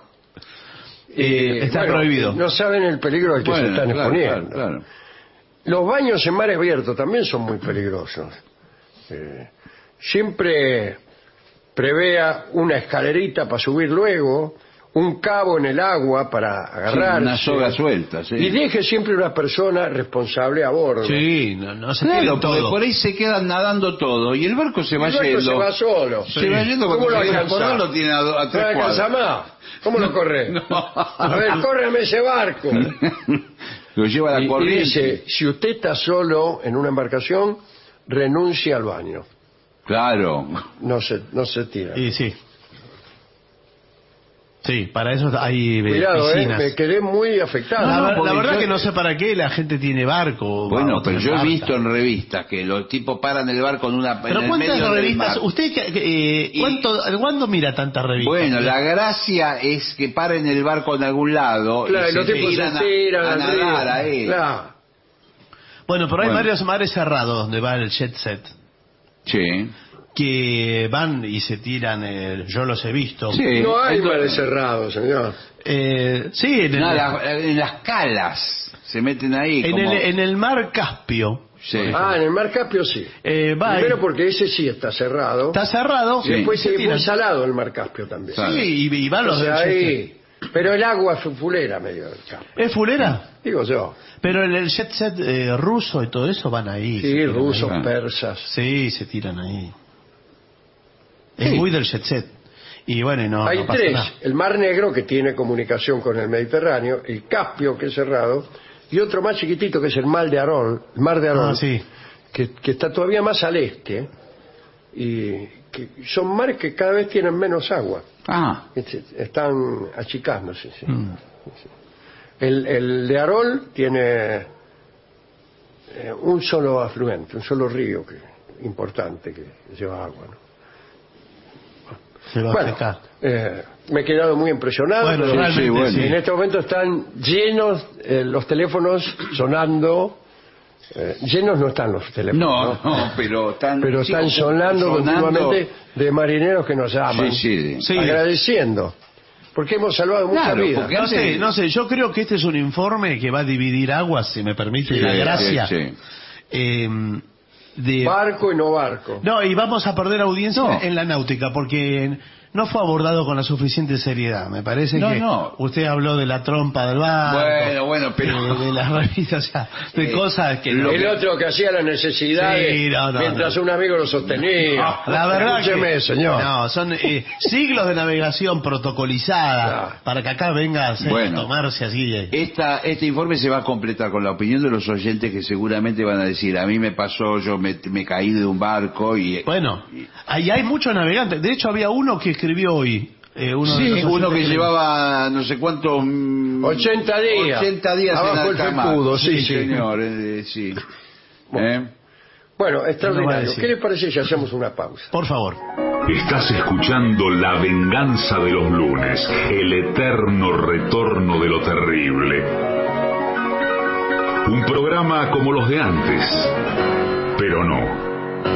Eh, está Bueno, prohibido. No saben el peligro al que se Bueno, están claro, exponiendo. claro, claro. Los baños en mar abierto también son muy peligrosos. Eh, siempre prevea una escalerita para subir luego, un cabo en el agua para agarrarse. una soga suelta, sí. Y deje siempre una persona responsable a bordo. Sí, no, no se Claro, tienen porque todo. por ahí se quedan nadando todo y el barco se va El barco yendo. se va solo. Se va yendo ¿Cómo cuando lo se llega alcanza? por lo tiene a, do- a ¿No tres lo alcanza cuadras. más? ¿Cómo lo corre? No. A ver, córreme ese barco. Lo lleva a la Y, y corriente. dice, si usted está solo en una embarcación, renuncie al baño. Claro. No se, no se tira. Y sí. Sí, para eso hay eh, Cuidado, eh, piscinas. me quedé muy afectado. la, No, no, ver- la porque verdad yo- que no sé para qué la gente tiene barco. Bueno, va, pero otra yo he barca. visto en revistas que los tipos paran el barco en una Pero en el ¿cuántas medio del revistas? mar. ¿Usted qué- qué, eh, Y- cuánto, cuándo mira tantas revistas? Bueno, la gracia es que paren el barco en algún lado Claro, y y los se tipos se tiran a- tiran a, al nadar río. ahí. Claro. Bueno, pero hay Bueno. varios mares cerrados donde va el jet set. Sí. Que van y se tiran, eh, yo los he visto. Sí. No hay Entonces- mares cerrados, señor. Eh, sí, en el, No, la- en las calas se meten ahí. en, como... el, en el mar Caspio. Sí. Ah, en el mar Caspio sí. Eh, va Primero y- porque ese sí está cerrado. está cerrado. Y después se es muy tiran. salado el mar Caspio también. Claro. Sí, y, y van los Entonces del jet ahí, Pero el agua es fulera medio del campo. ¿Es fulera? Digo yo. Pero en el jet set eh, ruso y todo eso van ahí. Sí, rusos, ahí. persas. Sí, se tiran ahí. Es Sí. muy del jet set. Y bueno, y no, Hay no pasa tres. nada. El Mar Negro, que tiene comunicación con el Mediterráneo, el Caspio, que es cerrado, y otro más chiquitito, que es el Mar de Arol, el Mar de Arol, Ah, sí. que, que está todavía más al este, y que son mares que cada vez tienen menos agua. Ah, Están achicándose. Sí. Mm. El, el de Arol tiene eh, un solo afluente, un solo río que importante que lleva agua, ¿no? Se lo Bueno, acerca. eh, me he quedado muy impresionado. Bueno, pero realmente sí, bueno. sí. En este momento están llenos eh, los teléfonos sonando. eh, llenos no están los teléfonos, no, ¿no? no, pero están, pero sí, están como- sonando, continuamente de marineros que nos llaman, Sí, sí. Sí. agradeciendo, porque hemos salvado muchas Claro, vidas. porque No antes- sé, no sé, yo creo que este es un informe que va a dividir aguas, si me permite la Sí, gracia. sí, sí. Eh, de... Barco y no barco. No, y vamos a perder audiencia No. en la náutica, porque no fue abordado con la suficiente seriedad. Me parece No, que no. usted habló de la trompa del barco. Bueno, bueno, pero- De, de las revistas, o sea, de Eh, cosas que... no- El otro que hacía las necesidades Sí, no, no, mientras no. un amigo lo sostenía. La verdad Escúcheme, que, señor. No, son eh, siglos de navegación protocolizada Claro. para que acá venga a hacer- Bueno. tomarse así. eh. Esta, este informe se va a completar con la opinión de los oyentes que seguramente van a decir, a mí me pasó, yo me, me caí de un barco y... Bueno, ahí hay muchos navegantes. De hecho, había uno que escribió hoy. eh, uno de Sí, los uno que oyentes llevaba no sé cuántos... mm, ochenta días. ochenta días Abajo en el alta mar. felpudo, sí, sí. señor, eh, sí. Bueno. ¿Eh? Bueno, No va a extraordinario. decir. ¿Qué le parece si hacemos una pausa? Por favor. Estás escuchando La venganza de los lunes, el eterno retorno de lo terrible. Un programa como los de antes, pero no.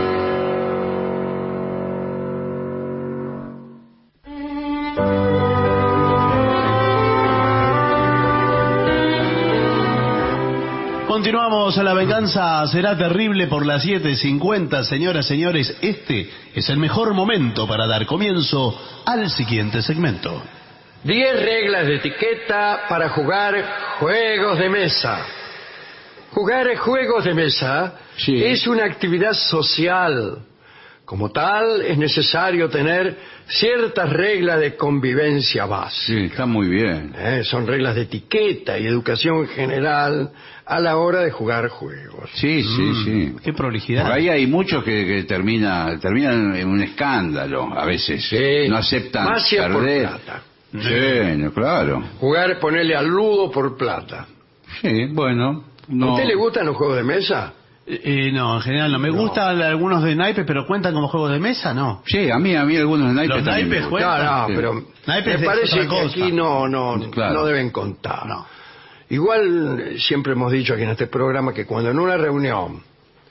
Continuamos a La venganza será terrible por las siete cincuenta. Señoras, señores, este es el mejor momento para dar comienzo al siguiente segmento. Diez reglas de etiqueta para jugar juegos de mesa. Jugar juegos de mesa Sí. es una actividad social. Como tal, es necesario tener ciertas reglas de convivencia básica. Sí, está muy bien. Eh, son reglas de etiqueta y educación general a la hora de jugar juegos. Sí, sí, sí. Qué prolijidad. Por ahí hay muchos que, que termina, terminan en un escándalo a veces. Sí. No aceptan Más si es por perder. plata. Sí, no, claro. Jugar, ponerle al ludo por plata. Sí, bueno. ¿A No. usted le gustan los juegos de mesa? Eh, eh, no, en general no. Me gustan algunos de naipes, pero cuentan como juegos de mesa, ¿no. Sí, a mí, a mí algunos naipes Los también me naipes gustan. juegan. No, no, Sí. pero Naipes me es parece otra que cosa. aquí no, no, Claro. no deben contar. No. Igual eh, siempre hemos dicho aquí en este programa que cuando en una reunión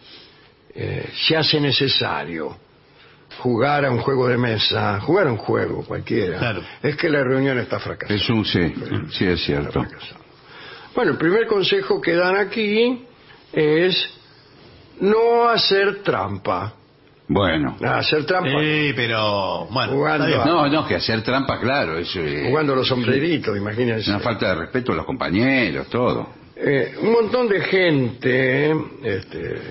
eh, se hace necesario jugar a un juego de mesa, jugar a un juego cualquiera, Claro. es que la reunión está fracasada. Es un sí, sí es cierto. Fracasada. Bueno, el primer consejo que dan aquí es no hacer trampa. Bueno. Hacer trampa Sí, pero bueno. Jugando está bien. a- No, no, que hacer trampa, claro, eso es jugando los sombreritos, es imagínense. una falta de respeto a los compañeros, todo. Eh, un montón de gente este,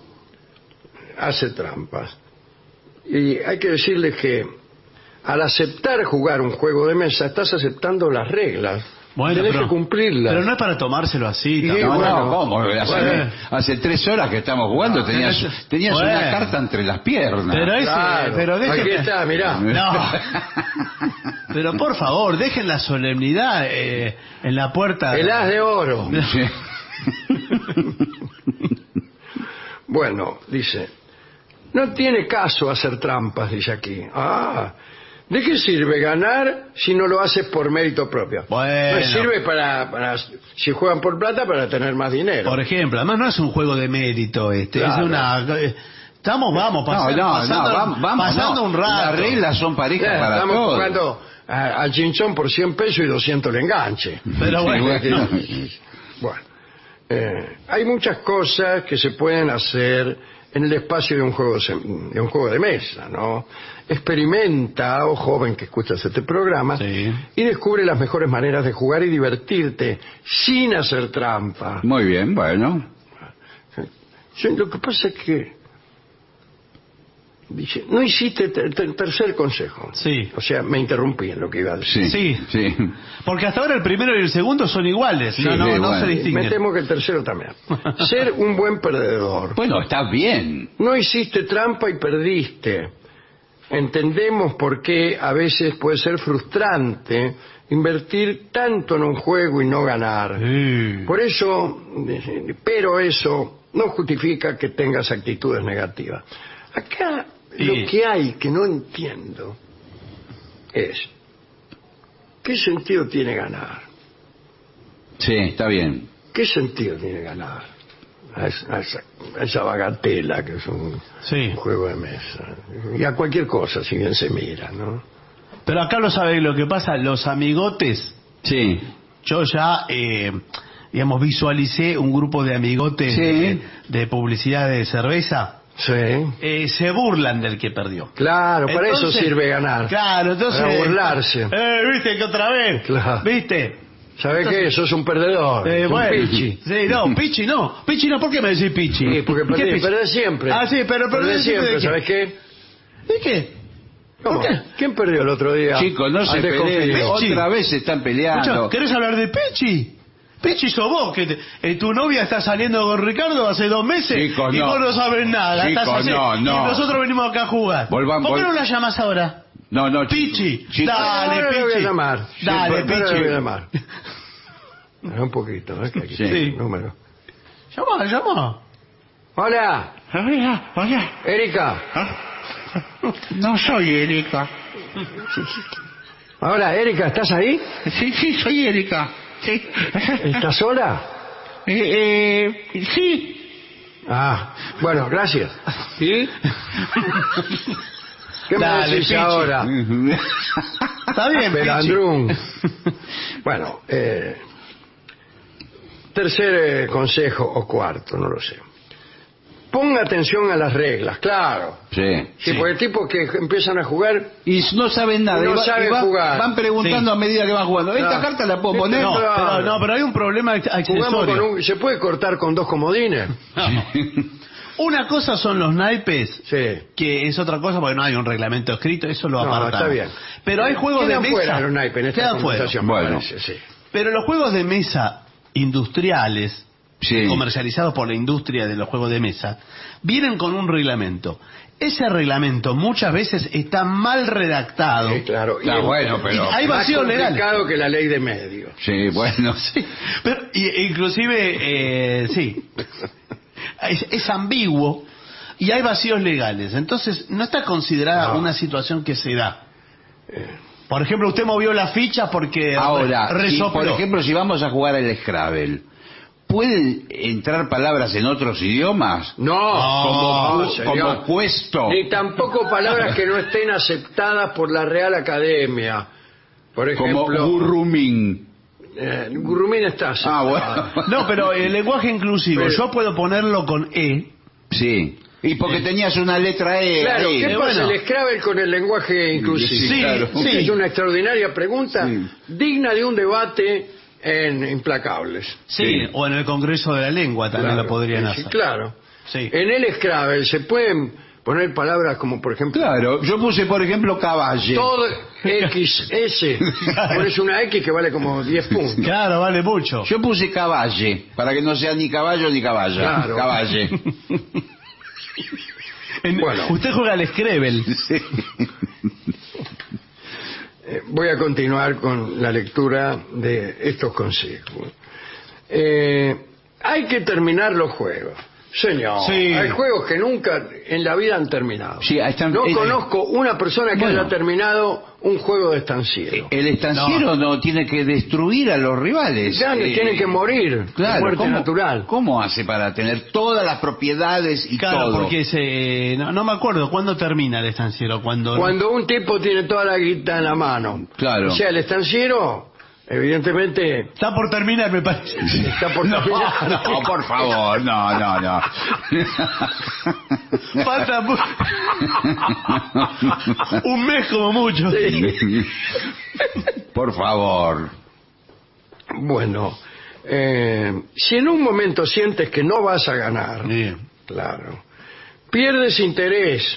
hace trampas. Y hay que decirles que al aceptar jugar un juego de mesa, estás aceptando las reglas. Bueno, Tenés pero, que cumplirlas. pero no es para tomárselo así. Y tampoco. No, bueno, no, ¿cómo? Hace, bueno. hace tres horas que estamos jugando, tenías, tenés- tenías bueno. una carta entre las piernas. Pero ese, Claro. pero Aquí déjenme- está, mirá. No. Pero por favor, dejen la solemnidad eh, en la puerta. El as de oro. Sí. Bueno, dice, no tiene caso hacer trampas, dice aquí. Ah, ¿de qué sirve ganar si no lo haces por mérito propio? Bueno. Pues sirve para, para, si juegan por plata, para tener más dinero. Por ejemplo, además no es un juego de mérito este, Claro. es una... eh, Estamos, vamos, No, pasando, no, pasando, no, vamos, vamos, pasando no. un rato. Las reglas son parejas Eh, para estamos todos. jugando a- al chinchón por cien pesos y doscientos el enganche. Pero Sí, bueno, bueno. Bueno, eh, hay muchas cosas que se pueden hacer en el espacio de un juego de un juego de mesa, ¿no? Experimenta, oh joven que escuchas este programa, Sí. y descubre las mejores maneras de jugar y divertirte sin hacer trampa. Muy bien, bueno. Sí, lo que pasa es que dice, no hiciste el ter tercer consejo. Sí. O sea, me interrumpí en lo que iba a decir. Sí. Sí. Sí. Porque hasta ahora el primero y el segundo son iguales. no, Sí, no, sí, no bueno. se Me distinguen. temo que el tercero también. Ser un buen perdedor. Bueno, está bien. No hiciste trampa y perdiste. Entendemos por qué a veces puede ser frustrante invertir tanto en un juego y no ganar. Sí. Por eso, pero eso no justifica que tengas actitudes negativas. Acá Sí. lo que hay que no entiendo es ¿qué sentido tiene ganar? Sí, está bien. ¿Qué sentido tiene ganar? A esa, a esa, a esa bagatela que es un, Sí. un juego de mesa. Y a cualquier cosa, si bien se mira, ¿no? Pero acá lo sabe lo que pasa, los amigotes. Sí. Yo ya, eh, digamos, visualicé un grupo de amigotes Sí. de, de publicidad de cerveza. Sí. Eh, se burlan del que perdió. Claro, para eso Entonces- sirve ganar. Claro, entonces. Para burlarse. Eh, ¿viste que otra vez? Claro. ¿Viste? ¿Sabes qué? Sos un perdedor. Eh, un bueno. pichi. Sí, no, Pichi no. Pichi no, ¿por qué me decís Pichi? Sí, porque ¿Qué perdés, Pichi? perdés siempre. Ah, sí, pero perdés perdés siempre. siempre, ¿Sabes qué? ¿De qué? ¿Cómo? ¿Por qué? ¿Quién perdió el otro día? Chicos, no se Antes peleen. confío. Pichi. Otra vez se están peleando. Escucha, ¿querés hablar de Pichi? Pichi sos vos, que te- eh, tu novia está saliendo con Ricardo hace dos meses Chicos, y no. vos no sabes nada. Chicos, estás así, no, no. Y nosotros venimos acá a jugar. Volvam- ¿Por qué vol- no la llamás ahora? No, no, Pichi, chicos. dale, Ahora le voy a Pichi. llamar. Dale, Sí, ahora Pichi. le voy a llamar. Espera un poquito, ¿eh? Que aquí Sí. está el número. Llama, llama. Hola, Hola, hola. Erika. No soy Erika. Hola, Erika, ¿estás ahí? Sí, sí, soy Erika. Sí. ¿Estás sola? Eh, eh, sí. Ah, bueno, gracias. ¿Sí? ¿Qué me Dale, decís Pichi. ahora? Está bien, Pichi. Pelandrún. Bueno, eh, tercer eh, consejo o cuarto, no lo sé. Ponga atención a las reglas, claro. Sí. Sí, Sí. porque hay tipos que empiezan a jugar. Y no saben nada. No y va- saben y va- jugar. Van preguntando Sí. a medida que van jugando. Esta Claro. carta la puedo Esta poner. No, Claro. pero, no, pero hay un problema Jugamos accesorio. con un, ¿se puede cortar con dos comodines? Una cosa son los naipes, Sí. que es otra cosa porque no hay un reglamento escrito, eso lo No, apartamos. está bien. Pero hay juegos Quedan de mesa. fuera los naipes en esta Quedan fuera. conversación, me Bueno. parece, sí. Pero los juegos de mesa industriales, Sí. comercializados por la industria de los juegos de mesa, vienen con un reglamento. Ese reglamento muchas veces está mal redactado. Sí, claro. Está es- bueno, pero- Hay más vacíos legales. complicado que la ley de medios. Sí, bueno. Sí, pero y- inclusive, eh, sí, es, es ambiguo y hay vacíos legales. Entonces, no está considerada No. una situación que se da. Por ejemplo, usted movió la ficha porque Ahora, re- si, resopló. por ejemplo, si vamos a jugar al Scrabble, ¿pueden entrar palabras en otros idiomas? No, Como, no, pu- señor. como puesto. Ni tampoco palabras que no estén aceptadas por la Real Academia. Por Como ejemplo, gurrumín. eh, Gurrumín está Ah, aceptado. bueno. No, pero el lenguaje inclusivo, Pero- yo puedo ponerlo con E. Sí. Y porque tenías una letra E Claro, ahí. ¿qué Eh, pasa bueno. el Scrabble con el lenguaje inclusivo? Sí, claro. sí. Es una extraordinaria pregunta, Sí. digna de un debate en Implacables. Sí, Sí. o en el Congreso de la Lengua también Claro, lo podrían sí, hacer. claro. Sí. En el Scrabble se pueden poner palabras como, por ejemplo, Claro, yo puse, por ejemplo, caballe. todo X S. Pones una X que vale como diez puntos. Claro, vale mucho. Yo puse caballe, para que no sea ni caballo ni caballa. Claro. Caballe. En- Bueno. Usted juega al Scrabble. Sí. Eh, voy a continuar con la lectura de estos consejos. Eh, hay que terminar los juegos. Señor, Sí. hay juegos que nunca en la vida han terminado. Sí, ahí están- no eh, conozco una persona que bueno. haya terminado un juego de estanciero. El estanciero no. tiene que destruir a los rivales. Ya Eh, tienen que morir de Claro, muerte ¿cómo, natural. ¿Cómo hace para tener todas las propiedades y Claro, todo? porque se, no, no me acuerdo cuándo termina el estanciero. Cuando, Cuando un tipo tiene toda la guita en la mano. Claro. O sea, el estanciero Evidentemente Está por terminar, me parece. está por No, terminar. no, por favor, no, no, no. Falta mu- un mes como mucho. Sí. Por favor. Bueno, eh, si en un momento sientes que no vas a ganar, Bien. claro, pierdes interés.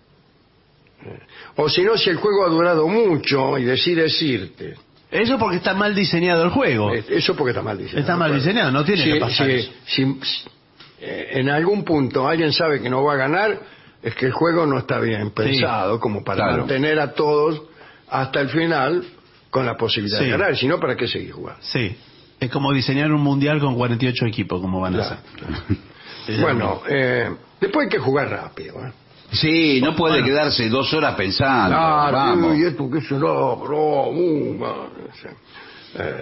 O si no, si el juego ha durado mucho y decides irte. Eso porque está mal diseñado el juego. Eh, Eso porque está mal diseñado. Está mal diseñado, no tiene Si- que pasar si- eso. si- si, eh, en algún punto alguien sabe que no va a ganar, es que el juego no está bien pensado como para claro. mantener a todos hasta el final con la posibilidad Sí. de ganar. Si no, ¿para qué seguir jugando? Sí. Es como diseñar un mundial con cuarenta y ocho equipos, como van a Claro, hacer. Bueno, eh, después hay que jugar rápido. ¿eh? Sí, no puede Bueno. quedarse dos horas pensando. Claro, Vamos. y esto qué será, bro, uh, man, sí. Eh,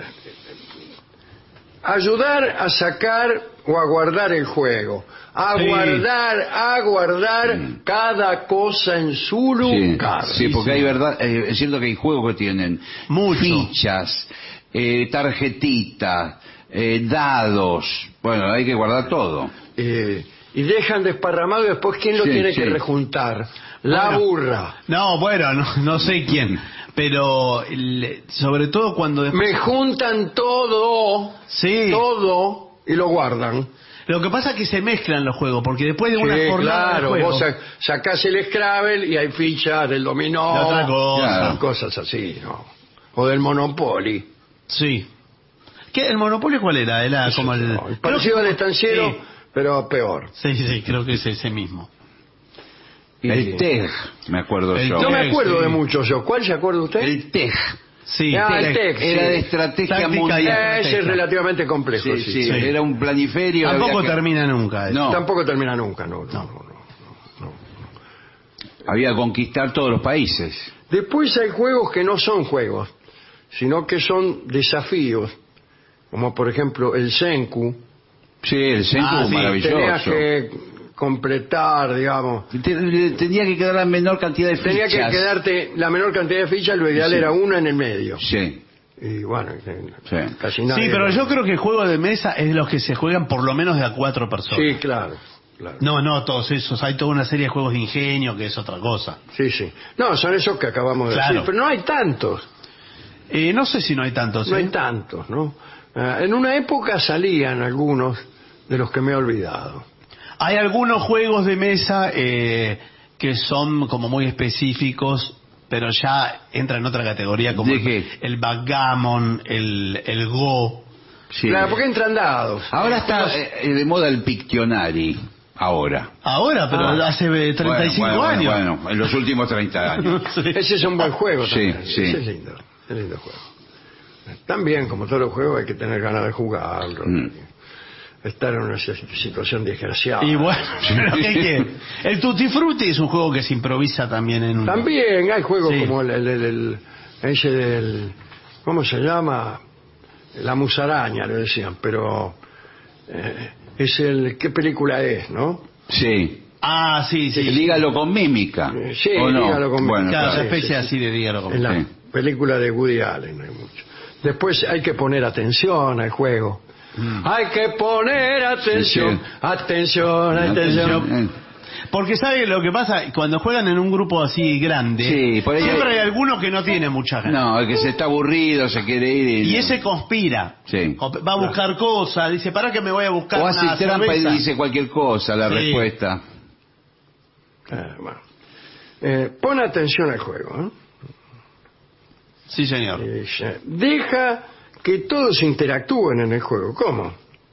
ayudar a sacar o a guardar el juego. A Sí. guardar, a guardar cada cosa en su Sí, lugar. sí, porque hay verdad, eh, es cierto que hay juegos que tienen Mucho. fichas, eh, tarjetitas, eh, dados. Bueno, hay que guardar todo. Eh, y dejan desparramado y después ¿quién lo Sí, tiene sí. que rejuntar? La Bueno. burra. No, bueno, no, no sé quién. Pero el- sobre todo cuando después... Me juntan todo, Sí. todo y lo guardan. Lo que pasa es que se mezclan los juegos, porque después de una Sí, jornada claro, de juego... vos sa- sacás el Scrabble y hay fichas del dominó, De otra cosa. Claro. cosas así, ¿no? O del Monopoly. Sí. ¿Qué? ¿El Monopoly cuál era? Era como el... No, el parecido al estanciero, Sí. pero peor. Sí, sí, creo que es ese mismo. Y- El T E G, me acuerdo El yo. No me Sí, acuerdo sí. de muchos yo. ¿Cuál se acuerda usted? El T E G. Sí. Ah, el Tec. Tec, Era sí. de estrategia Táctica y mundial. Ese es estrategia. relativamente complejo, Sí, sí, sí, sí. era un planiferio. Tampoco había que- termina nunca. No. Tampoco termina nunca, no, no, no, no. Había que conquistar todos los países. Después hay juegos que no son juegos, sino que son desafíos, como por ejemplo el Senku. Sí, el Senku Ah, sí, Tenías maravilloso. que completar, digamos. Te- le- Tenía que quedar la menor cantidad de fichas. Tenía que quedarte la menor cantidad de fichas, lo ideal Sí. era una en el medio. Sí, Y bueno, sí. casi nadie. Sí, pero lo- yo creo que el juego de mesa es los que se juegan por lo menos de a cuatro personas. Sí, claro, claro. No, no, todos esos. Hay toda una serie de juegos de ingenio que es otra cosa. Sí, sí. No, son esos que acabamos de Claro. decir, pero no hay tantos. Eh, no sé si no hay tantos. No ¿eh? hay tantos, ¿no? Ah, en una época salían algunos de los que me he olvidado. Hay algunos juegos de mesa eh, que son como muy específicos, pero ya entran en otra categoría como ¿De el, qué? el backgammon, el, el go. Sí. Claro, porque entran dados. Ahora está eh, de moda el Pictionary. Ahora. Ahora, pero Ah. hace eh, treinta y cinco Bueno, bueno, años. Bueno, bueno, en los últimos treinta años. Sí. Ese es un buen juego Sí, también. sí. Ese es lindo, es lindo juego. También, como todos los juegos, hay que tener ganas de jugarlo. Mm. Estar en una si- situación desgraciada. Y bueno, pero ¿qué quiere? El Tutti Frutti es un juego que se improvisa también en un... También hay juegos Sí. como el, el, el- el- ese del... ¿Cómo se llama? La musaraña, le decían, pero... eh, es el... ¿Qué película es, no? Sí. Ah, sí, sí. Dígalo con mímica. Eh, sí, ¿o no? dígalo con Bueno, mímica. Claro, sí, esa especie sí, sí. así de dígalo como... En la Sí. película de Woody Allen hay mucho. Después hay que poner atención al juego. Hay que poner atención, Sí, sí. atención, atención. Atención. Porque sabe lo que pasa, cuando juegan en un grupo así grande, Sí, por ahí siempre hay- hay alguno que no tiene mucha ganas. No, el que se está aburrido, se quiere ir. Y, Y ese conspira. Sí. Va a buscar cosas, dice, ¿para que me voy a buscar O una hace trampa cerveza? y dice cualquier cosa, la Sí. respuesta. Ah, bueno. Eh, pon atención al juego. ¿eh? Sí, señor. Y dice, deja que todos interactúen en el juego. ¿Cómo?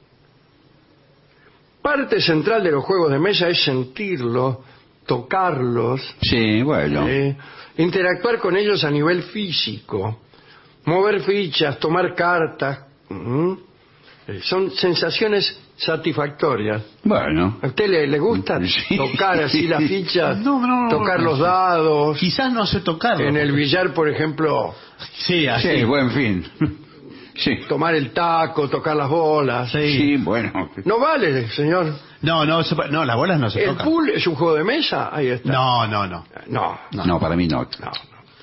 Parte central de los juegos de mesa es sentirlos, tocarlos, Sí, bueno. ¿eh? Interactuar con ellos a nivel físico, mover fichas, tomar cartas. ¿m? Eh, Son sensaciones satisfactorias. Bueno. ¿A usted le, le gusta Sí. tocar así las fichas, No, no, no, tocar no. los dados? Quizás no sé tocarlo. En el billar, por ejemplo, Sí, así. Sí, buen fin. Sí. tomar el taco, tocar las bolas. Sí. Sí, bueno. No vale, señor. No, no, se- no, las bolas no se ¿El tocan. pool es un juego de mesa? Ahí está. No, no, no. No, No, para mí no. no, no.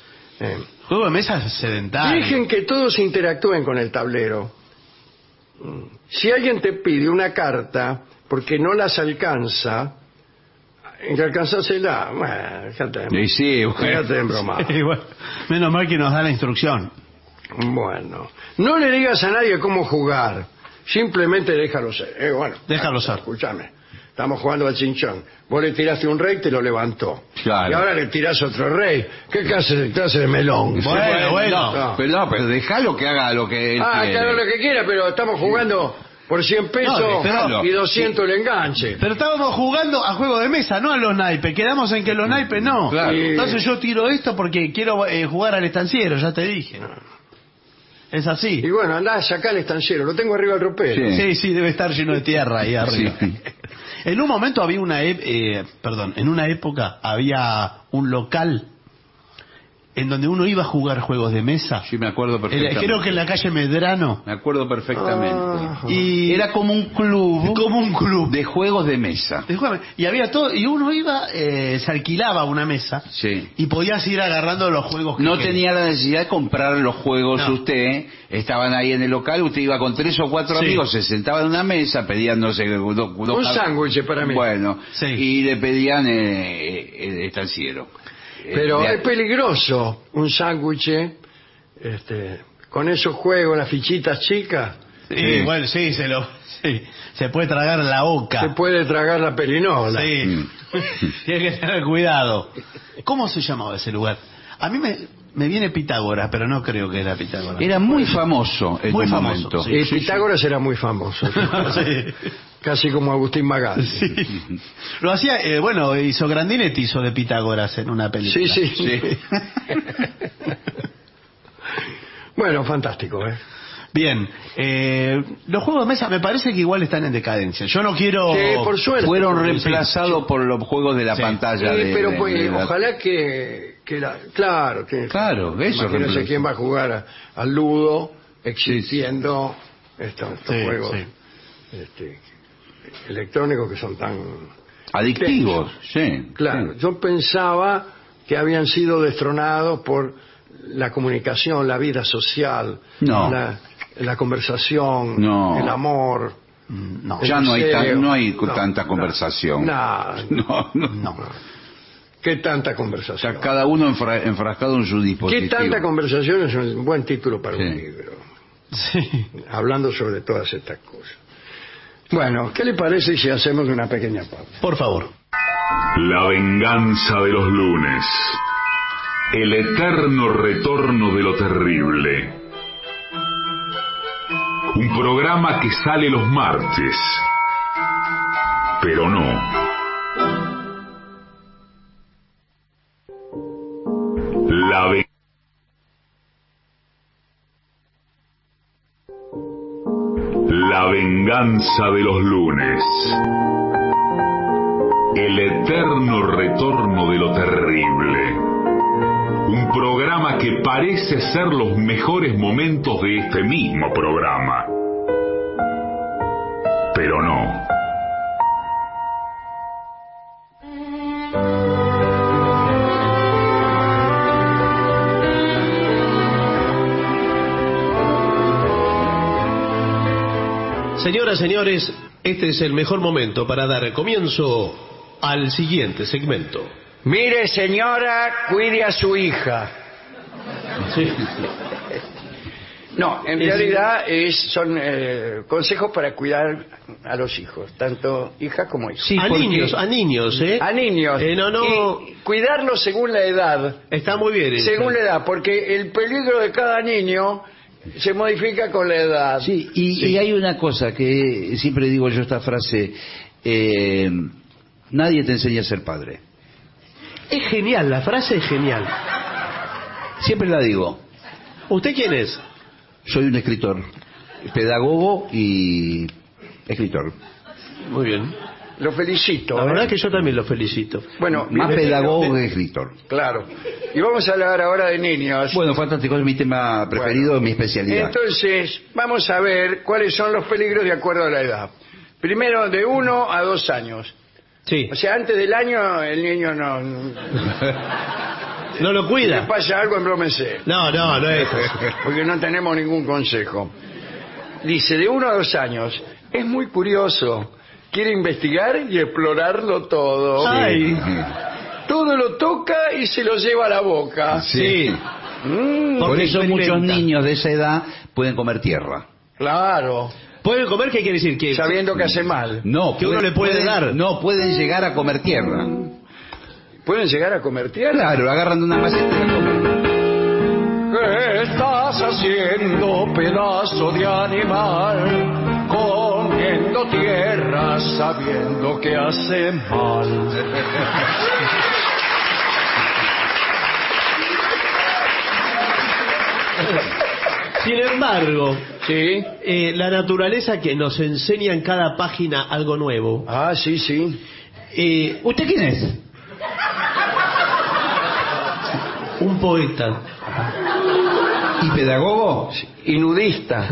Eh. Juego de mesa sedentario. Dejen que todos interactúen con el tablero. Si alguien te pide una carta porque no las alcanza, en que alcanzásela, bueno, déjate, Y sí, bueno. déjate de embromar. Sí, bueno, menos mal que nos da la instrucción. Bueno, no le digas a nadie cómo jugar, simplemente déjalo ser. Eh, bueno, Déjalo ser. Escúchame, estamos jugando al chinchón. Vos le tiraste un rey, te lo levantó. Claro. Y ahora le tirás otro rey. ¿Qué clase de, clase de melón? Bueno, bueno. No. Pero no, pero déjalo que haga lo que él Ah, quiere. claro, lo que quiera, pero estamos jugando por cien pesos No, déjalo. y doscientos el enganche. Pero estábamos jugando a juego de mesa, no a los naipes. Quedamos en que los naipes no. Claro. Entonces yo tiro esto porque quiero eh, jugar al estanciero, ya te dije. Es así. Y bueno, andá a sacar el estanciero, lo tengo arriba del ropero. Sí. Sí, sí, debe estar lleno de tierra ahí arriba. Sí. En un momento había una, ep- eh, perdón, en una época había un local en donde uno iba a jugar juegos de mesa. Sí, me acuerdo Eh, perfectamente. creo que en la calle Medrano. Me acuerdo perfectamente. Ah. Y Era como un club como un club. de juegos de mesa. de juego- Y había todo, y uno iba, eh, se alquilaba una mesa Sí. y podías ir agarrando los juegos que No querías. tenía la necesidad de comprar los juegos No. usted. Estaban ahí en el local, usted iba con tres o cuatro Sí. amigos, se sentaban en una mesa, pedían, no sé, dos, dos- Un sándwich para mí. Bueno, Sí. y le pedían eh, el estanciero. Pero Eh, es peligroso un sándwich este, con esos juegos, las fichitas chicas, Sí, Sí. bueno, sí, se lo, sí, se puede tragar la se boca. puede tragar la perinola. Sí. Tiene que tener cuidado. ¿Cómo se llamaba ese lugar? A mí me, me viene Pitágoras, pero no creo que era Pitágoras. Era muy famoso en Muy un famoso, momento. sí. Eh, Pitágoras era muy famoso, Sí. casi como Agustín Magal. Sí. Lo hacía, eh, bueno, hizo Grandinetti, hizo de Pitágoras en una película. Sí, sí. Sí. Bueno, fantástico, ¿eh? Bien, eh, los juegos de mesa me parece que igual están en decadencia. Yo no quiero... Sí, por suerte. Fueron Sí, reemplazados por los juegos de la Sí. pantalla. Sí, de- pero de- pues, de la- ojalá que, que la, claro, que, Claro, eso imagínese reemplaza. quién va a jugar a- al ludo existiendo estos, estos Sí, juegos sí. este, electrónicos que son tan Adictivos, sí. claro. Sí. Yo pensaba que habían sido destronados por la comunicación, la vida social, No. la, la conversación, No. el amor. No. el Ya no hay, deseo. tan- no hay No, tanta no, conversación. No, No, no. No. ¿Qué tanta O conversación? sea, cada uno enfra- enfrascado en su ¿Qué dispositivo. tanta conversación es un buen título para Sí. un libro? Sí. Hablando sobre todas estas cosas. Bueno, ¿qué le parece si hacemos una pequeña pausa? Por favor. La venganza de los lunes. El eterno retorno de lo terrible. Un programa que sale los martes. Pero no. La venganza. La venganza de los lunes. El eterno retorno de lo terrible. Un programa que parece ser los mejores momentos de este mismo programa. Pero no. Señoras, señores, este es el mejor momento para dar comienzo al siguiente segmento. Mire, señora, cuide a su hija. Sí. No, en Es- realidad es, son eh, consejos para cuidar a los hijos, tanto hijas como hijos. a porque- niños, a niños, ¿eh? A niños. Eh, no, no. Y cuidarlos según la edad. Está muy bien. eso. Según la edad, porque el peligro de cada niño se modifica con la edad. Sí, y, y hay una cosa que siempre digo yo esta frase, eh, nadie te enseña a ser padre. Es genial, la frase es genial. Siempre la digo, ¿Usted quién es? soy un escritor, pedagogo y escritor. Muy bien. Lo felicito. La ¿eh? verdad que yo también lo felicito. Bueno, Más bien, pedagogo bien, que escritor. Claro. Y vamos a hablar ahora de niños. Bueno, fantástico, es mi tema preferido, Bueno. mi especialidad. Entonces, vamos a ver cuáles son los peligros de acuerdo a la edad. Primero, de uno a dos años. Sí. O sea, antes del año el niño no... No lo Si cuida. le pasa algo, embrómese. No, no, no es. Porque no tenemos ningún consejo. Dice, de uno a dos años, es muy curioso, quiere investigar y explorarlo todo. Ay. Todo lo toca y se lo lleva a la boca. Sí. Mm, Por Porque eso experimenta. muchos niños de esa edad pueden comer tierra. claro, ¿Pueden comer? ¿Qué quiere decir? Que sabiendo que hace mal. No, Que uno le puede pueden- dar. No, pueden llegar a comer tierra. ¿Pueden llegar a comer tierra? Claro, agarran de una maceta y la comen. ¿Qué estás haciendo, pedazo de animal? Comiendo tierra sabiendo que hace mal. Sin embargo, Sí. eh, la naturaleza que nos enseña en cada página algo nuevo. Ah, sí, sí. Eh, ¿Usted quién es? un poeta. ¿Y pedagogo? Y nudista.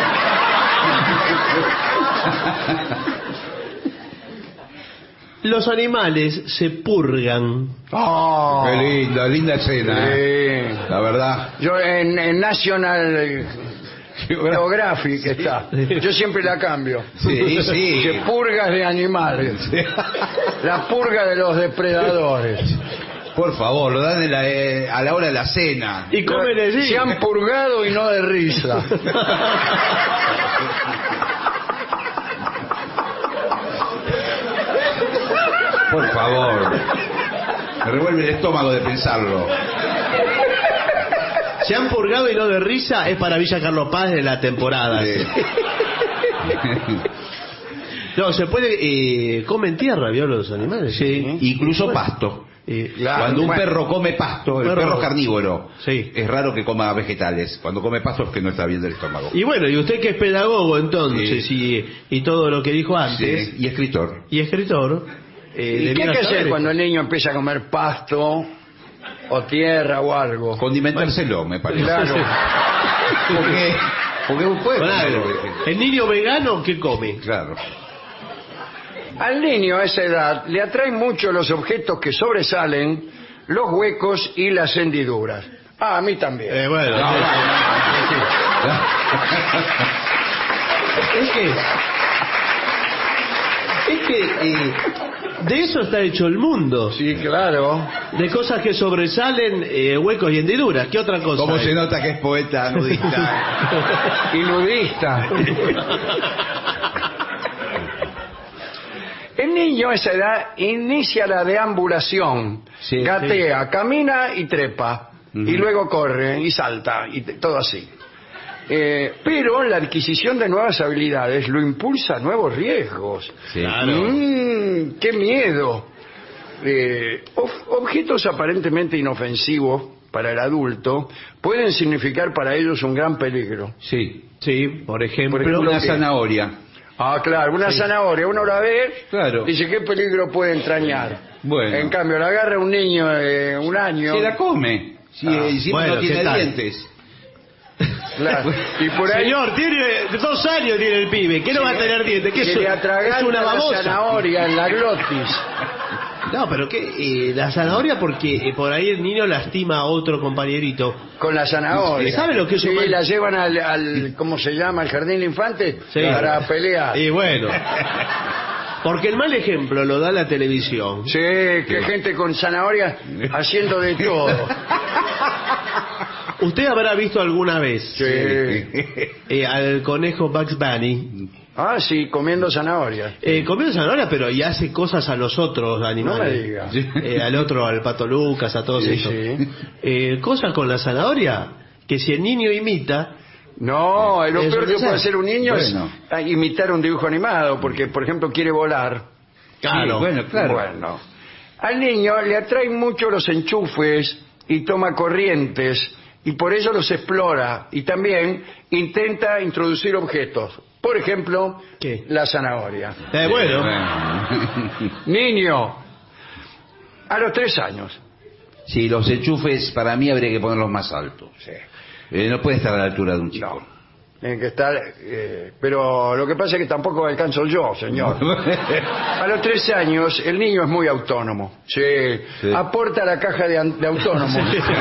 Los animales se purgan. Oh, Qué linda, linda escena. ¿eh? sí. La verdad. Yo en, en National Geographic está. Yo siempre la cambio. Sí, sí. Que purgas de animales. La purga de los depredadores. Por favor, lo dan en la, eh, a la hora de la cena. Y comen allí. Se han purgado y no de risa. Por favor. Me revuelve el estómago de pensarlo. Se han purgado y no de risa es para Villa Carlos Paz de la temporada. Sí. No, se puede... Eh, comen tierra, ¿vio los animales? Sí, incluso pasto. Eh, Claro, Cuando un bueno. perro come pasto, el Perro- perro es carnívoro. Sí. Es raro que coma vegetales. Cuando come pasto es que no está bien del estómago. Y bueno, y usted que es pedagogo entonces y, y todo lo que dijo antes, Sí, y escritor. y escritor, eh, ¿Y qué hay debiera que hacer saber cuando el niño empieza a comer pasto o tierra o algo? Condimentárselo, me parece. Claro. Porque, porque puede Con comer, algo. El niño vegano, ¿qué come? Claro. Al niño a esa edad le atraen mucho los objetos que sobresalen, los huecos y las hendiduras. Ah, a mí también. Eh, bueno, No, sí. es que es que eh, de eso está hecho el mundo, Sí, claro. de cosas que sobresalen, eh, huecos y hendiduras. ¿Qué otra cosa? ¿Cómo hay? se nota que es poeta nudista? Y nudista. El niño a esa edad inicia la deambulación, Sí, gatea, camina y trepa, Ujú. y luego corre y salta, y t- todo así. Eh, pero la adquisición de nuevas habilidades lo impulsa a nuevos riesgos. Sí. Claro. Mm, ¡Qué miedo! Eh, ob- objetos aparentemente inofensivos para el adulto pueden significar para ellos un gran peligro. Sí. Sí, por ejemplo, Por ejemplo, Una ¿qué? zanahoria. Ah, claro, una zanahoria, uno la ve, Claro. dice qué peligro puede entrañar. Bueno. En cambio, la agarra un niño de un año. Se la come. Si Ah, encima bueno, no ¿qué tiene tal? dientes. Claro, y por ahí señor, tiene dos años tiene el pibe, ¿qué no va a tener dientes? ¿Qué se es, le es atraganta una la babosa? zanahoria en la glotis. No, pero que la zanahoria porque eh, por ahí el niño lastima a otro compañerito. Con la zanahoria. ¿Sabe lo que es Sí, un mal- la llevan al, al, ¿cómo se llama? Al jardín de infantes Sí. para pelear. Y bueno, porque el mal ejemplo lo da la televisión. Sí, que gente con zanahoria haciendo de todo. Usted habrá visto alguna vez Sí. eh, al conejo Bugs Bunny Ah, sí, comiendo zanahoria. eh, comiendo zanahoria, pero y hace cosas a los otros animales. No me diga. Eh, al otro, al pato Lucas, a todos Sí, esos. sí. Eh, cosas con la zanahoria que si el niño imita, No, lo Eso peor que no puede sé. hacer un niño Bueno. es imitar un dibujo animado, porque, por ejemplo, quiere volar. claro, bueno, claro. Bueno, al niño le atraen mucho los enchufes y toma corrientes, y por ello los explora, y también intenta introducir objetos. Por ejemplo, ¿Qué? la zanahoria. Eh, bueno, Niño, a los tres años. Sí, los enchufes para mí habría que ponerlos más altos. Sí. Eh, no puede estar a la altura de un chico. Tienen que estar, eh, pero lo que pasa es que tampoco alcanzo yo, señor. A los tres años el niño es muy autónomo. Sí, sí. Aporta a la caja de, de autónomos.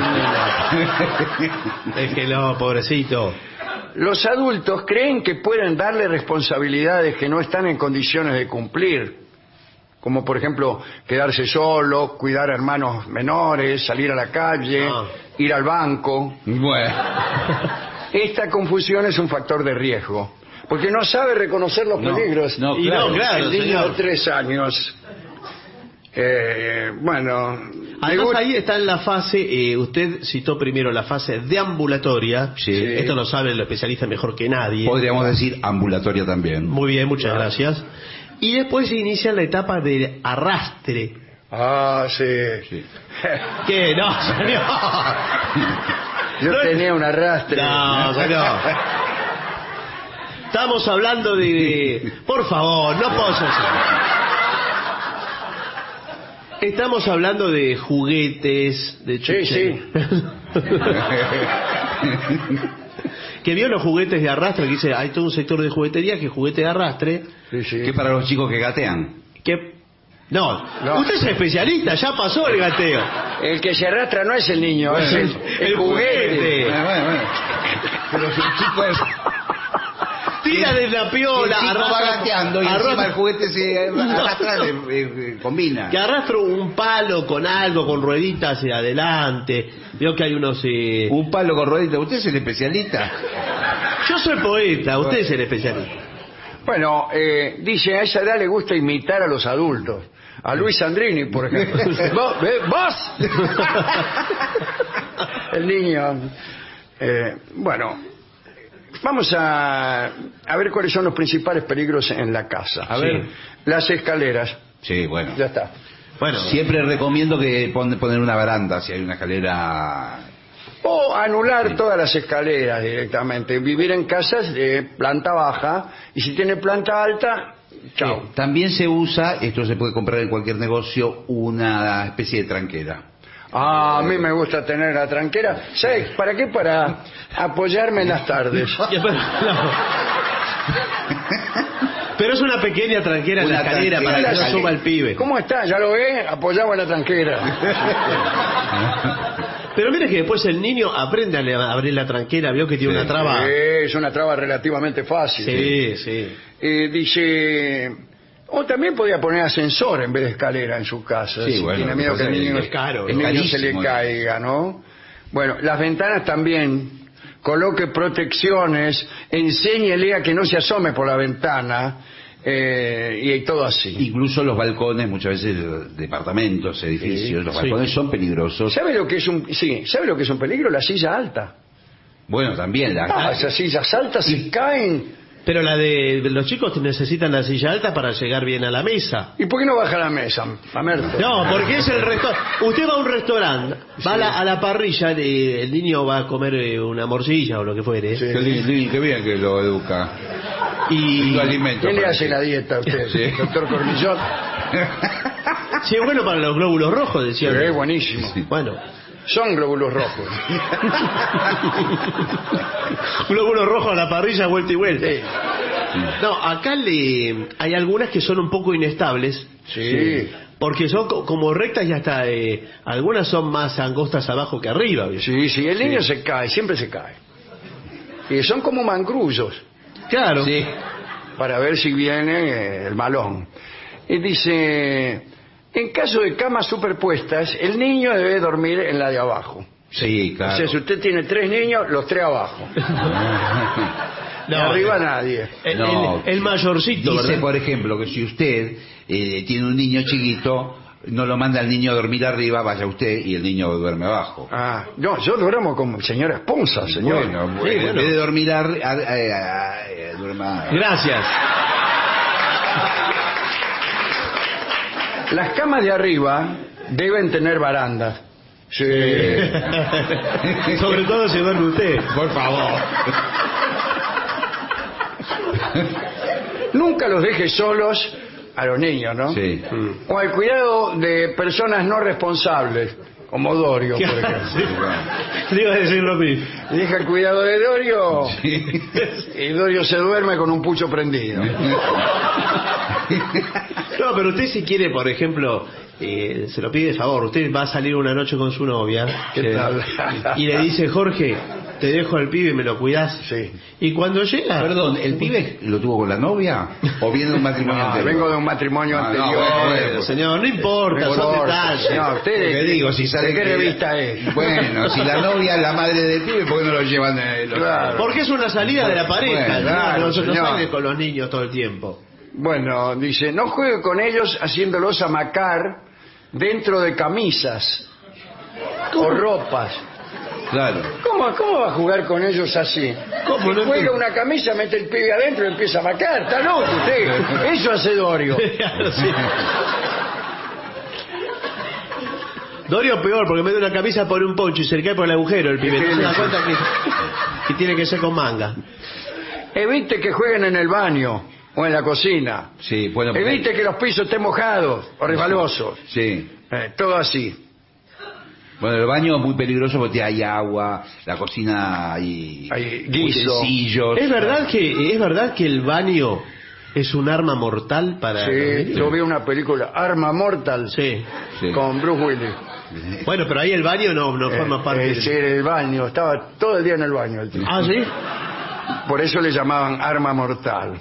Déjelo, pobrecito. Los adultos creen que pueden darle responsabilidades que no están en condiciones de cumplir, como por ejemplo quedarse solo, cuidar a hermanos menores, salir a la calle, ah. ir al banco. Bueno. Esta confusión es un factor de riesgo, porque no sabe reconocer los no, peligros. No, y claro, no, claro, el niño señor. de tres años. Eh, bueno. Además digo... ahí está en la fase, eh, usted citó primero la fase deambulatoria. Sí. Esto lo sabe el especialista mejor que nadie. Podríamos decir ambulatoria también. Muy bien, muchas claro. gracias. Y después se inicia la etapa de arrastre. Ah, sí. sí. ¿Qué? No, señor. Yo no, tenía un arrastre. No, señor. Estamos hablando de... Por favor, no puedo ser. Estamos hablando de juguetes, de chuche. Sí, sí. Que vio los juguetes de arrastre, que dice, hay todo un sector de juguetería que es juguete de arrastre. Sí, sí. Que para los chicos que gatean. Que... No, no, usted es especialista, ya pasó el gateo. El que se arrastra no es el niño, bueno, es el, el, el juguete. juguete. Bueno, bueno, bueno. Pero si el chico es... Tira de la piola, el arrastra, va gateando y arrastra, encima el juguete se arrastra, eh, eh, combina. Que arrastra un palo con algo, con rueditas hacia adelante. Veo que hay unos... Eh... Un palo con rueditas, ¿usted es el especialista? Yo soy poeta, usted es el especialista. Bueno, eh, dice, a esa edad le gusta imitar a los adultos. A Luis Sandrini, por ejemplo. ¿Vos? ¿Vos? El niño. Eh, bueno, vamos a, a ver cuáles son los principales peligros en la casa. A ver. Sí. Las escaleras. Sí, bueno. Ya está. Bueno, siempre recomiendo que pon, poner una baranda si hay una escalera... O anular sí. todas las escaleras directamente. Vivir en casas de planta baja. Y si tiene planta alta... Chao. Eh, también se usa, esto se puede comprar en cualquier negocio, una especie de tranquera. Ah, a mí me gusta tener la tranquera. ¿Sabes para qué? Para apoyarme en las tardes. Pero es una pequeña tranquera en la escalera para que no suba el pibe. ¿Cómo está? ¿Ya lo ve? Apoyado en la tranquera. Pero mire que después el niño aprende a abrir la tranquera, vio que tiene sí, una traba. Sí, es una traba relativamente fácil. Sí, sí. Eh, dice... O también podía poner ascensor en vez de escalera en su casa. Sí, si bueno, tiene miedo que el niño, es caro, el niño se le caiga, ¿no? Bueno, las ventanas también. Coloque protecciones, enséñele a que no se asome por la ventana. Eh, y todo así. Incluso los balcones, muchas veces departamentos, edificios, sí, los balcones sí. son peligrosos. ¿Sabe lo que es un sí? ¿Sabe lo que es un peligro? La silla alta. Bueno, también la. Ah, esas sillas altas se caen. Pero la de los chicos necesitan la silla alta para llegar bien a la mesa. ¿Y por qué no baja la mesa, Mamerto? No, porque es el restaurante. Usted va a un restaurante, va sí. a, la, a la parrilla, de, el niño va a comer una morcilla o lo que fuere. Sí. Qué, qué bien que lo educa. Y lo alimenta. ¿Quién le hace la dieta a usted, sí. doctor Cornillot? Sí, es bueno para los glóbulos rojos, decía. Sí, es buenísimo. Sí. Bueno. Son glóbulos rojos. Glóbulos rojos a la parrilla, vuelta y vuelta. Sí. No, acá le hay algunas que son un poco inestables. Sí. Porque son co como rectas y hasta eh, algunas son más angostas abajo que arriba. ¿Bien? Sí, sí, el niño sí. se cae, siempre se cae. Y son como mangrullos. Claro. Sí. Para ver si viene eh, el malón. Y dice... En caso de camas superpuestas, el niño debe dormir en la de abajo. Sí, claro. O sea, si usted tiene tres niños, los tres abajo. No, arriba nadie. El, no, el, el mayorcito, dice, ¿verdad? Por ejemplo, que si usted eh, tiene un niño chiquito, no lo manda al niño a dormir arriba, vaya usted y el niño duerme abajo. Ah, no, yo duermo como señora Esponza, señor. Bueno, sí, en bueno. vez de dormir arriba, a, a, a, a, duerma... Gracias. Las camas de arriba deben tener barandas. Sí. Sobre todo si duerme usted. Por favor. Nunca los deje solos a los niños, ¿no? Sí. O al cuidado de personas no responsables, como Dorio, por ejemplo. Le iba a decir lo mismo. Deja el cuidado de Dorio y Dorio se duerme con un pucho prendido. No, pero usted si quiere, por ejemplo, eh, se lo pide de favor, usted va a salir una noche con su novia, ¿Qué tal? y le dice, Jorge, te dejo al pibe y me lo cuidás. Sí. Y cuando llega... Perdón, ¿el pibe lo tuvo con la novia o viene de un matrimonio No, anterior? vengo de un matrimonio Ah, no, anterior. bueno, Bueno, bueno. señor, no importa, No son importa. detalles. No, usted, Porque digo, si sale ¿de qué que- revista es? Bueno, si la novia es la madre del pibe, ¿por qué no lo llevan? Eh, los- Claro. Porque es una salida de la pareja, Bueno, ¿no? claro, no, no señor. sale con los niños todo el tiempo. Bueno, dice, no juegue con ellos haciéndolos amacar dentro de camisas o ropas. Claro. ¿Cómo, ¿Cómo va a jugar con ellos así? ¿Cómo? Si No juega entiendo. una camisa, mete el pibe adentro y empieza a macar. Está loco usted. Eso hace Dorio. Sí. Dorio peor, porque mete una camisa por un poncho y se le cae por el agujero el pibe. No se da cuenta que, que tiene que ser con manga. Evite que jueguen en el baño o en la cocina. Sí, bueno. porque- Evite que los pisos estén mojados o resbalosos. Sí. Eh, todo así. Bueno, el baño es muy peligroso porque hay agua, la cocina hay, Hay guiso. utensilios. ¿Es verdad que es verdad que el baño es un arma mortal para los Sí, niños? yo vi una película, Arma Mortal, Sí. Sí. con Bruce Willis. Bueno, pero ahí el baño no, no forma Eh, parte eh, del- sí, en el baño, estaba todo el día en el baño el tipo. Ah, ¿sí? Por eso le llamaban Arma Mortal.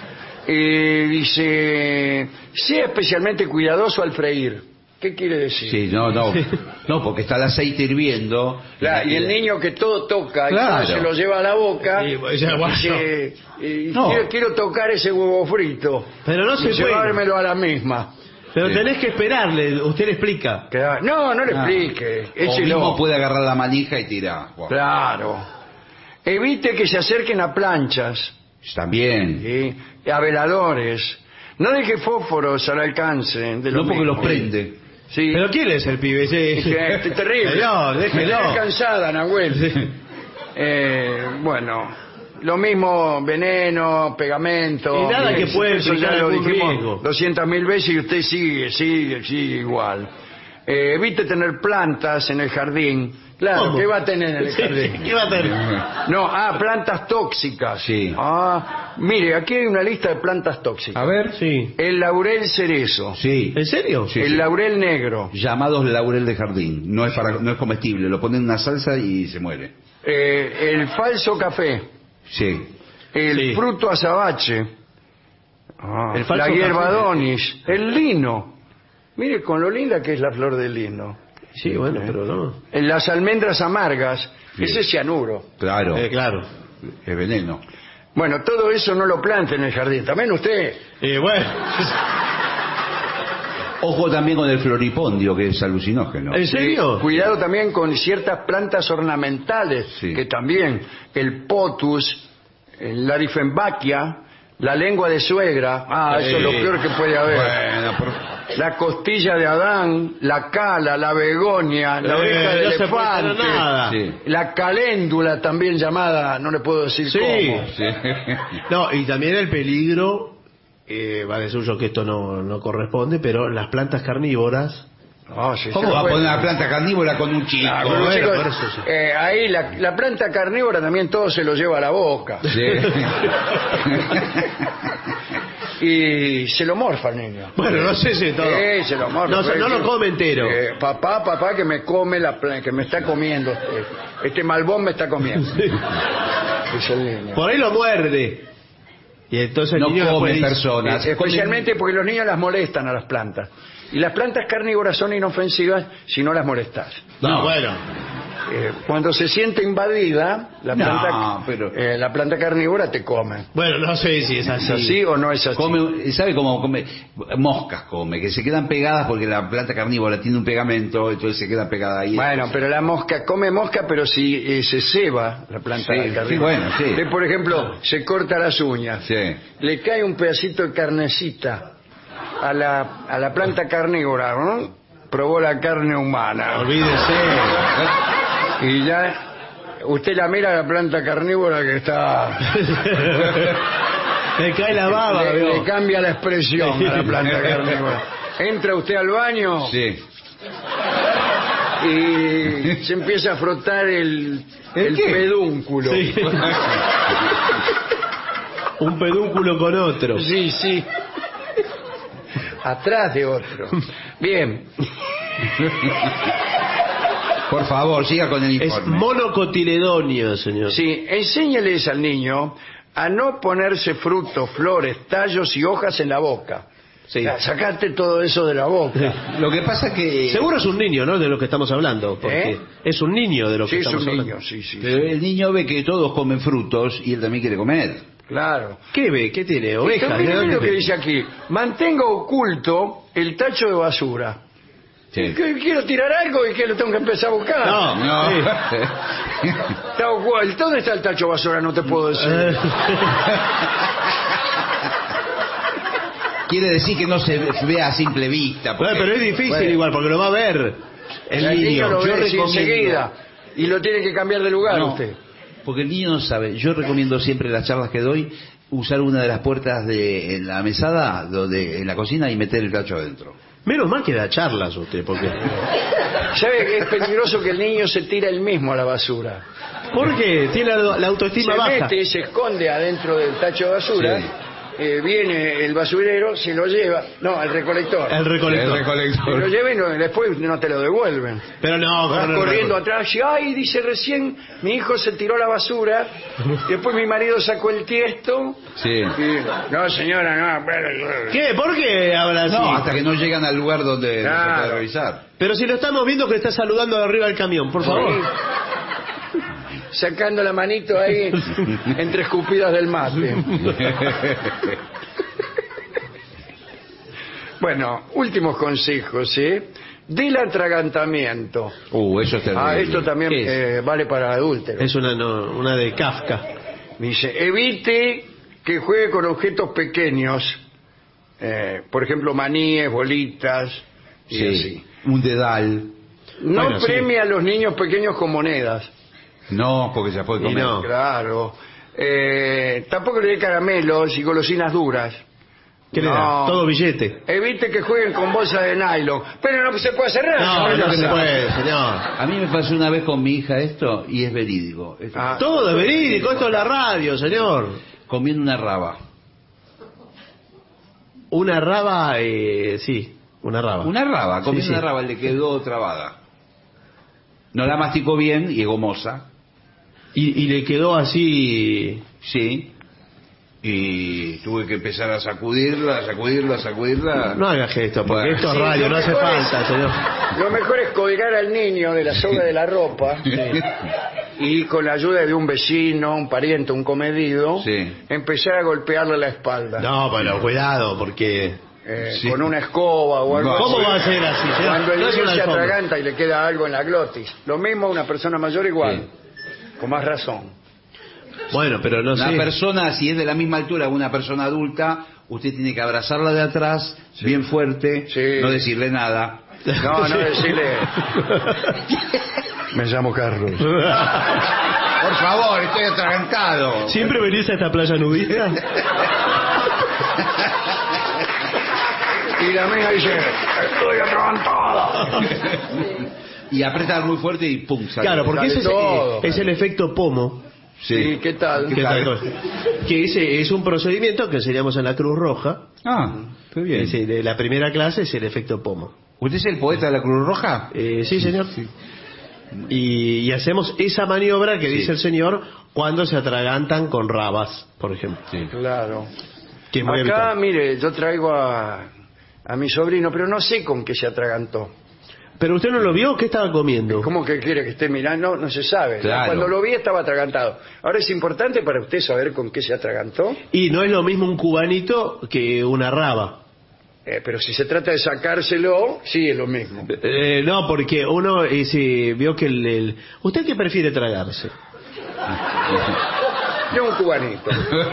Y dice, sea especialmente cuidadoso al freír. ¿Qué quiere decir? Sí, no, no. No, porque está el aceite hirviendo. Claro, y el niño que todo toca y Claro. todo se lo lleva a la boca Sí, pues, ya, bueno. dice, y No. quiero, quiero tocar ese huevo frito Pero no se y puede. llevármelo a la misma. Pero Sí. tenés que esperarle, usted le explica. Queda- No, no le Ah. explique. O Échelo. mismo puede agarrar la manija y tirar. Wow. Claro. Evite que se acerquen a planchas, También. ¿sí? a veladores. No deje fósforos al alcance de los No porque los mismos. prende. Sí. ¿Pero quién es el pibe? Sí. Es que es terrible. No, Me déjelo. tiene cansada, Nahuel. Eh, bueno, lo mismo veneno, pegamento. Y nada que Eso- puede eso ya implicar lo algún dijimos riesgo. doscientas mil veces y usted sigue, sigue, sigue igual. Eh, evite tener plantas en el jardín. Claro, ¿Cómo? ¿qué va a tener en el Sí, jardín? ¿qué va a tener? No, ah, plantas tóxicas. Sí. Ah, mire, aquí hay una lista de plantas tóxicas. A ver. Sí. El laurel cerezo, Sí. ¿En serio? Sí, el sí. laurel negro, Llamados laurel de jardín. No es para, no es comestible. Lo ponen en una salsa y se muere. eh, el falso café, Sí. el Sí. fruto azabache, ah, El falso la hierba café. donis, el lino. Mire con lo linda que es la flor del lino. Sí, bueno, pero no. Eh, Las almendras amargas, Sí. ese es cianuro. Claro. Eh, claro. Es veneno. Bueno, todo eso no lo plante en el jardín. También usted. Eh, bueno. Ojo también con el floripondio, que es alucinógeno. ¿En serio? Cuidado también con ciertas plantas ornamentales, Sí. que también el potus, el larifembachia, la lengua de suegra, ah, eso es lo Sí. peor que puede haber. Bueno, por- La costilla de Adán, la cala, la begonia, la Eh, oreja de no se puede elefante, tener nada. Sí. la caléndula también llamada, no le puedo decir Sí. cómo. Sí. No, y también el peligro, eh, va de suyo que esto no, no corresponde, pero las plantas carnívoras. Ah, sí, ¿Cómo se va a puede- poner una planta carnívora con un chico? Ah, pero, bueno, chicos, por eso sí. eh, ahí la, la planta carnívora también todo se lo lleva a la boca. Sí. Y se lo morfa el niño. Bueno, no sé si todo. Sí, se lo morfa. No, no lo come entero. Eh, papá, papá, que me come la pla- que me está comiendo. Este, este malbón me está comiendo. Dice el niño. Por ahí lo muerde. Y entonces el No niño come después dice- personas. Eh, especialmente porque los niños las molestan a las plantas. Y las plantas carnívoras son inofensivas si no las molestas. No, bueno. Eh, cuando se siente invadida, la No, planta, pero- eh, la planta carnívora te come. Bueno, no sé si es ¿Es así. así o no es así? Come, ¿sabe cómo come? Moscas come, que se quedan pegadas porque la planta carnívora tiene un pegamento, entonces se quedan pegadas ahí. Bueno, pero la mosca come mosca, pero si eh, se ceba la planta Sí, carnívora. sí, bueno, sí. Usted, por ejemplo, se corta las uñas, Sí. le cae un pedacito de carnecita a la, a la planta carnívora, ¿no? Probó la carne humana. Olvídese. Y ya usted la mira a la planta carnívora que está... Le cae la baba, le, veo. le cambia la expresión a la planta carnívora. Entra usted al baño Sí. y se empieza a frotar el, ¿El el qué? pedúnculo. Sí. Un pedúnculo con otro. Sí, sí. Atrás de otro. Bien. Por favor, siga con el Es informe. monocotiledonio, señor. Sí, enséñales al niño a no ponerse frutos, flores, tallos y hojas en la boca. Sí. Ya, sacate todo eso de la boca. Lo que pasa es que... Seguro es un niño, ¿no? De lo que estamos hablando. Porque ¿Eh? es un niño de lo que Sí, es estamos un hablando. niño, sí, sí. Pero el niño ve que todos comen frutos y él también quiere comer. Claro. ¿Qué ve? ¿Qué tiene? ¿Ovejas? Entonces, ¿De miren dónde lo que ve? dice aquí. Mantenga oculto el tacho de basura. Sí. Que quiero tirar algo y que lo tengo que empezar a buscar. No. No. Sí. Está oculto. ¿Dónde está el tacho de basura? No te puedo decir. Eh, Quiere decir que no se vea a simple vista. porque- Bueno, pero es difícil Bueno, igual, porque lo va a ver el, El niño lo yo ve así recomiendo- enseguida y lo tiene que cambiar de lugar No, usted. porque el niño no sabe. Yo recomiendo siempre en las charlas que doy usar una de las puertas de en la mesada, donde en la cocina y meter el tacho adentro. Menos mal que da charlas usted, porque... ¿Sabe que es peligroso que el niño se tira él mismo a la basura? Porque tiene la, la autoestima Se baja. mete y se esconde adentro del tacho de basura. Sí. eh, viene el basurero, se lo lleva. No, el recolector. El recolector. El Se lo recolector. lleva y no- después no te lo devuelven. Pero no, Vas con el corriendo recolector. atrás y, ay, dice recién, mi hijo se tiró a la basura, y después mi marido sacó el tiesto. Sí. Y, no, señora, no. pero- ¿Qué? ¿Por qué habla así? No, hasta que no llegan al lugar donde Claro. se puede revisar. Pero si lo estamos viendo que está saludando de arriba del camión, por favor. Sacando la manito ahí entre escupidas del mate. Bueno, últimos consejos, ¿sí? Del atragantamiento. Uh, eso es terrible. Ah, esto también ¿Qué es? eh, vale para adúlteros. Es una, no, una de Kafka. Dice, evite que juegue con objetos pequeños, eh, por ejemplo, maníes, bolitas y Sí. así. Un dedal. No Bueno, sí. premie a los niños pequeños con monedas. No, porque se puede Y comer. no. Claro. Eh, tampoco le dé caramelos y golosinas duras. ¿Qué le No. da? Todo billete. Evite que jueguen con bolsa de nylon. Pero no se puede hacer nada. No, no se sabe. puede, señor. A mí me pasó una vez con mi hija esto y es verídico. Esto- Ah. Todo es verídico, esto es la radio, señor. Comiendo una raba. Una raba, eh, sí, una raba. Una raba, comiendo Sí, sí. una raba, le quedó trabada. No la masticó bien y es gomosa. Y, y le quedó así... Sí. Y tuve que empezar a sacudirla, sacudirla, sacudirla. No haga gesto, porque Bueno. esto es Sí, radio, lo no hace mejor falta, es- señor. Lo mejor es colgar al niño de la soga de la ropa y con la ayuda de un vecino, un pariente, un comedido, Sí. empezar a golpearle la espalda. No, pero cuidado, porque... Eh, Sí. con una escoba o algo No. así. ¿Cómo va a ser así, señor? Cuando el No es niño una se alfombra. atraganta y le queda algo en la glotis. Lo mismo a una persona mayor igual. Con más razón. Bueno, pero no Una sé. persona, si es de la misma altura que una persona adulta, usted tiene que abrazarla de atrás, bien fuerte, Sí. no decirle nada. No, no decirle. Me llamo Carlos. Por favor, estoy atragantado. ¿Siempre venís a esta playa nudista? Y la mía dice, estoy atragantada. Y apretar muy fuerte y pum, sale. Claro, porque Sale ese es, todo. es el efecto pomo. Sí, ¿qué tal? ¿Qué tal? Que ese es un procedimiento que enseñamos en la Cruz Roja. Ah, qué bien. Es decir, de la primera clase es el efecto pomo. ¿Usted es el poeta de la Cruz Roja? Eh, sí, señor. Y, y hacemos esa maniobra que Sí. dice el señor cuando se atragantan con rabas, por ejemplo. Sí. Claro. Que es muy Acá, habitual. mire, yo traigo a, a mi sobrino, pero no sé con qué se atragantó. Pero usted no lo vio, ¿qué estaba comiendo? ¿Cómo que quiere que esté mirando? No, no se sabe. Claro. Cuando lo vi estaba atragantado. Ahora es importante para usted saber con qué se atragantó. Y no es lo mismo un cubanito que una raba. Eh, pero si se trata de sacárselo, sí es lo mismo. Eh, no, porque uno eh, sí, vio que el, el- ¿Usted qué prefiere tragarse? Yo un cubanito.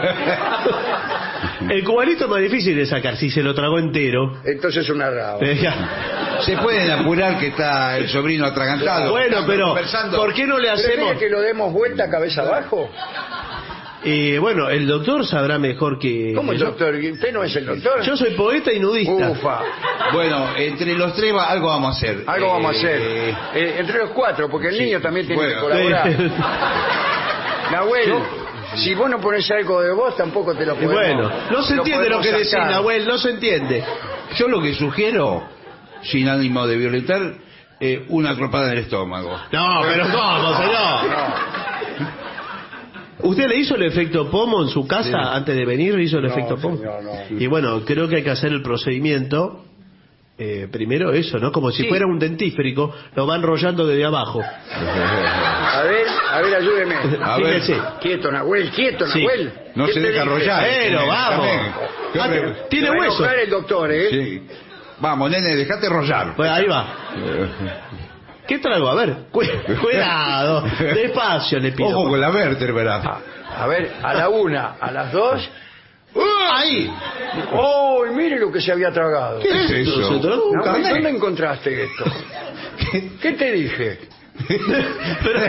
El cubanito es más difícil de sacar, si se lo tragó entero. Entonces una raba. Eh, ya. Se pueden apurar que está el sobrino atragantado. Bueno, Están pero conversando. ¿por qué no le ¿Prefiere hacemos? que lo demos vuelta cabeza abajo? Eh, bueno, el doctor sabrá mejor que... ¿Cómo que el yo. doctor? ¿Usted no es el doctor? Yo soy poeta y nudista. Ufa. Bueno, entre los tres va- algo vamos a hacer. Algo Eh, vamos a hacer. eh, Eh, entre los cuatro, porque el sí. niño también tiene Bueno. que colaborar. Sí. Nahuel, si vos no pones algo de vos, tampoco te lo Y podemos. bueno, no se lo entiende lo podemos que decís, sacar. Nahuel, no se entiende. Yo lo que sugiero, sin ánimo de violentar, eh, una acropada en el estómago. No, pero ¿cómo, señor? ¿Usted le hizo el efecto pomo en su casa Sí. antes de venir? ¿Le hizo el No, efecto pomo? señor, no. Y bueno, creo que hay que hacer el procedimiento. Eh, primero eso, ¿no? Como si Sí. fuera un dentífrico, lo va enrollando desde abajo. A ver, a ver, ayúdeme. A ver. Fíjese. Quieto, Nahuel, quieto, Sí. Nahuel. No ¿Qué se te deja dije? arrollar. Pero, vamos. También. Qué Ah, horrible. tiene Se va a hueso. enojar el doctor, ¿eh? Sí. Vamos, nene, dejate rollar. Pues ahí va. ¿Qué traigo? A ver, cu- cuidado. Despacio le pido. Ojo con la vértebra. A ver, a la una, a las dos. Ahí. ¡Oh, mire lo que se había tragado! ¿Qué es eso? ¿Se tragó un Nahuel, carnet? ¿dónde encontraste esto? ¿Qué te dije? Pero,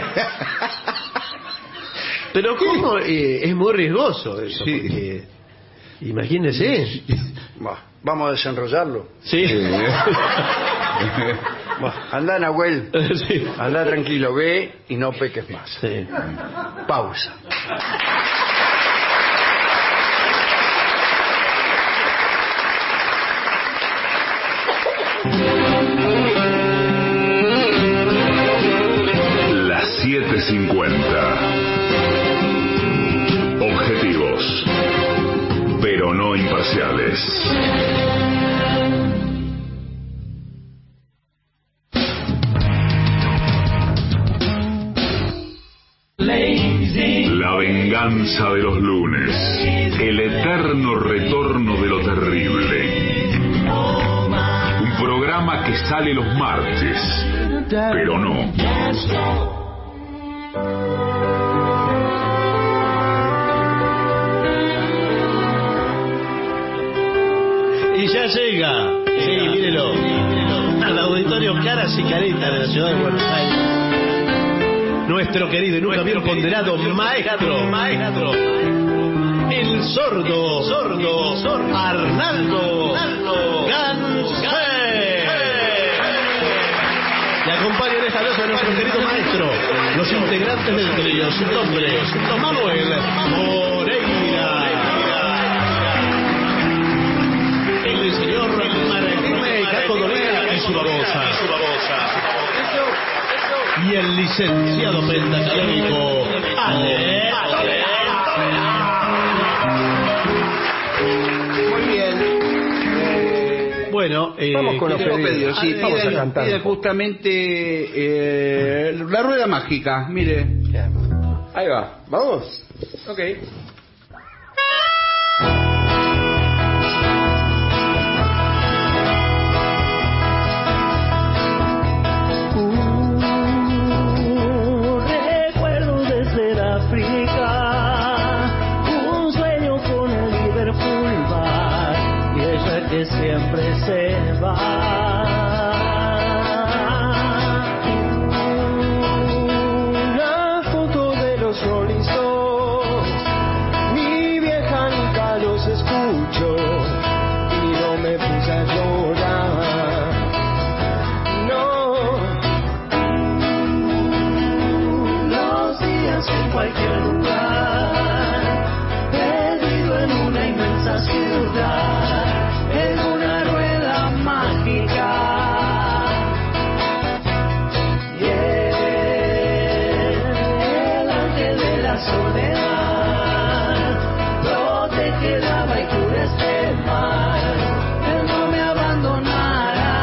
pero ¿cómo? Eh, es muy riesgoso eso. Sí. Porque, imagínese. Bah, vamos a desenrollarlo. Sí. Bah, anda, Nahuel. Sí. Anda tranquilo, ve y no peques más. Sí. Pausa. Las siete cincuenta. Objetivos, pero no imparciales. La venganza de los lunes. El eterno retorno de lo terrible. Un programa que sale los martes, pero no. Y ya llega. Sí, mírelo. Al auditorio Caras y Caretas de la ciudad de Buenos Aires. Nuestro querido y nunca bien ponderado maestro, maestro, el sordo, sordo, sordo, Arnaldo, Gansé. Le acompañan esta noche a nuestro querido maestro, los integrantes del trío, su nombre, Manuel Moreira. El señor Marqueme Cacodolina y su babosa. Y el licenciado pentacalónico Ale. Muy bien. Bueno, eh, Vamos con los Tengo pedidos. pedidos, sí, Vamos a piden, cantar. piden justamente eh, la rueda mágica, mire. Ahí va. ¿Vamos? Ok. Recuerdo desde la África un sueño con el Liverpool Bar y ella que siempre se va. Una foto de los Rolling Stones, mi vieja nunca los escucho y no me puse a llorar. No. Los días en cualquier lugar, perdido en una inmensa ciudad, en una rueda mágica. Y el ángel de la soledad protege daba y cura este mal, él no me abandonará.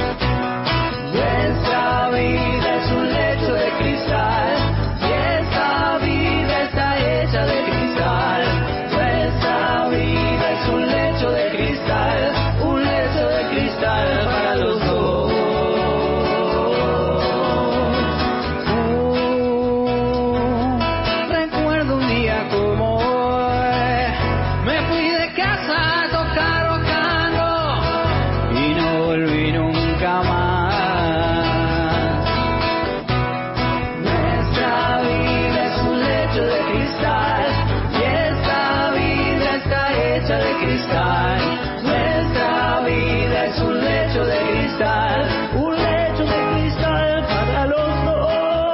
Nuestra vida es un lecho de cristal y esta cristal. Nuestra vida es un lecho de cristal, un lecho de cristal para los dos.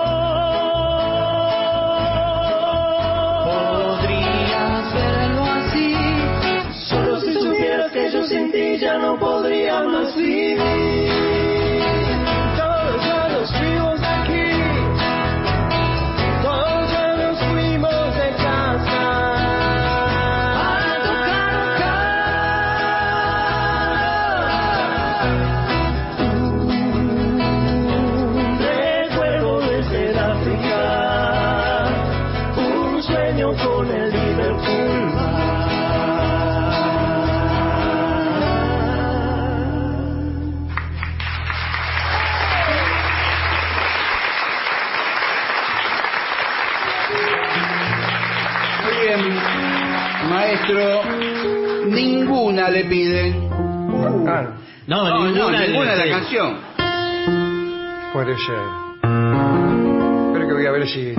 Podrías verlo así, solo si supieras que yo sin ti ya no podría más vivir. Todos ya nos fuimos de aquí, todos ya nos fuimos de casa. Para tocar acá. Recuerdo desde el África, un sueño con el Liverpool Bar. Muy bien, maestro, ninguna le piden. Ah, No, No, ninguna, no, ninguna de la sí. canción. puede ser. Espero que voy a ver si...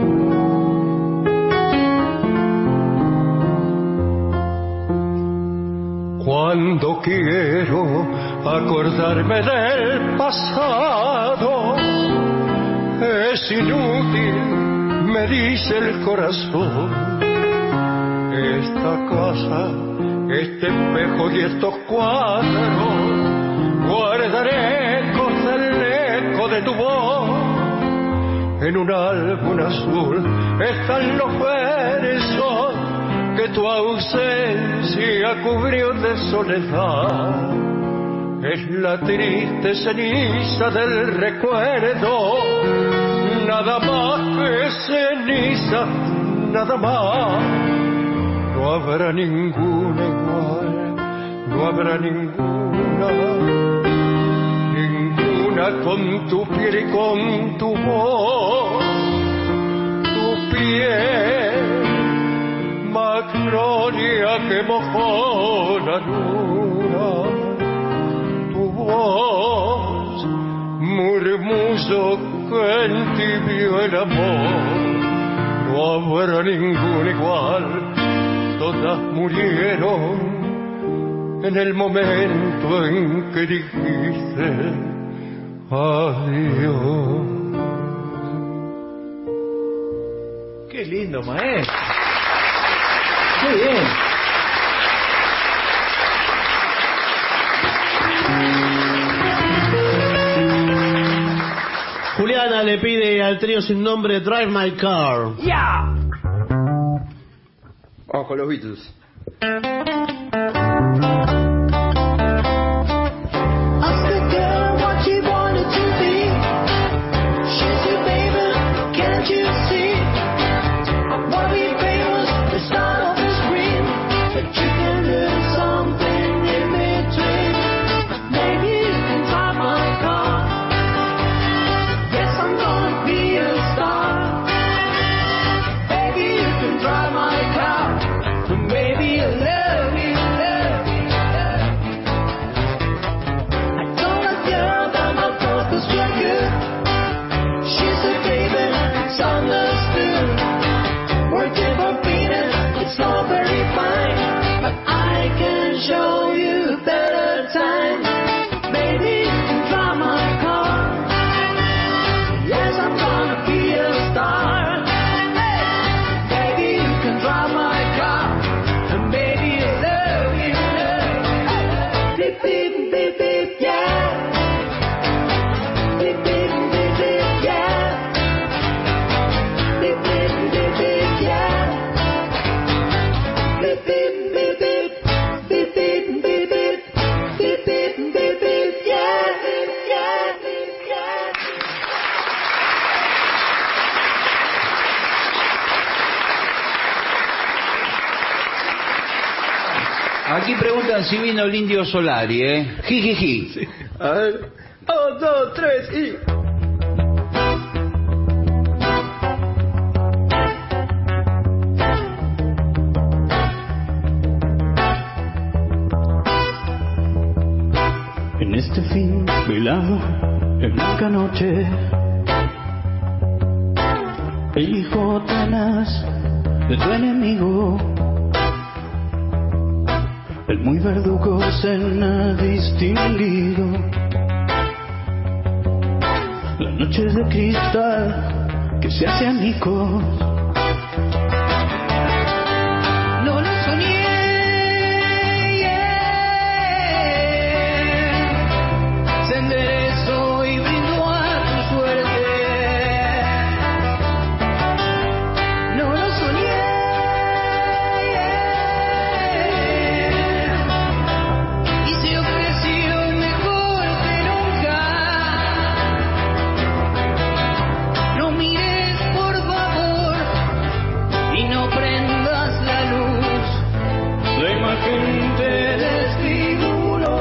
Cuando quiero acordarme del pasado, es inútil, me dice el corazón. Esta casa, este espejo y estos cuadros, guardaré con el eco de tu voz. En un álbum azul están los versos que tu ausencia cubrió de soledad. Es la triste ceniza del recuerdo, nada más que ceniza, nada más. No habrá ninguna igual, no habrá ninguna, ninguna con tu piel y con tu voz, tu piel, magnolia que mojó la luna, tu voz, murmullo que entibió el amor. No habrá ninguna igual, todas murieron en el momento en que dijiste adiós. Qué lindo, maestro. Qué bien. Juliana le pide al trío sin nombre Drive My Car. ¡Ya! Vamos con los Beatles. Ask the girl what she wanted to be. She's your baby, can't you see? I wanna be famous, the star of the screen, but you can do something in between. Maybe you can drive my car. Yes, I'm gonna be a star. Baby, you can drive my car. Maybe I love you, love you, love you. I told a girl that my thoughts was real good. She said, baby, it's understood. Working for peanuts, it's all very fine, but I can show you a better time. Baby, you can drive my car. Yes, I'm gonna be a star. Baby, you can drive my car. And baby, I love you, love you. Beep, beep, beep, beep, yeah. Beep, beep, beep, beep, yeah. Beep, beep, beep, beep, yeah. Beep, beep, beep, beep. Beep, beep, beep, beep. Beep, beep, beep, beep, yeah. Yeah, yeah. Aquí preguntan si vino el Indio Solari, ¿eh? Jijiji. A ver. Un, dos, tres y... En este fin velado, en blanca noche, el hijo tenaz de tu enemigo, El muy verdugo se ha distinguido. La noche de cristal que se hace añicos. No lo soñé, yeah. Se enderezó y brindó a tu suerte. No lo soñé, yeah. Y se ofreció mejor que nunca. No mires por favor y no prendas la luz. La imagen te desfiguró.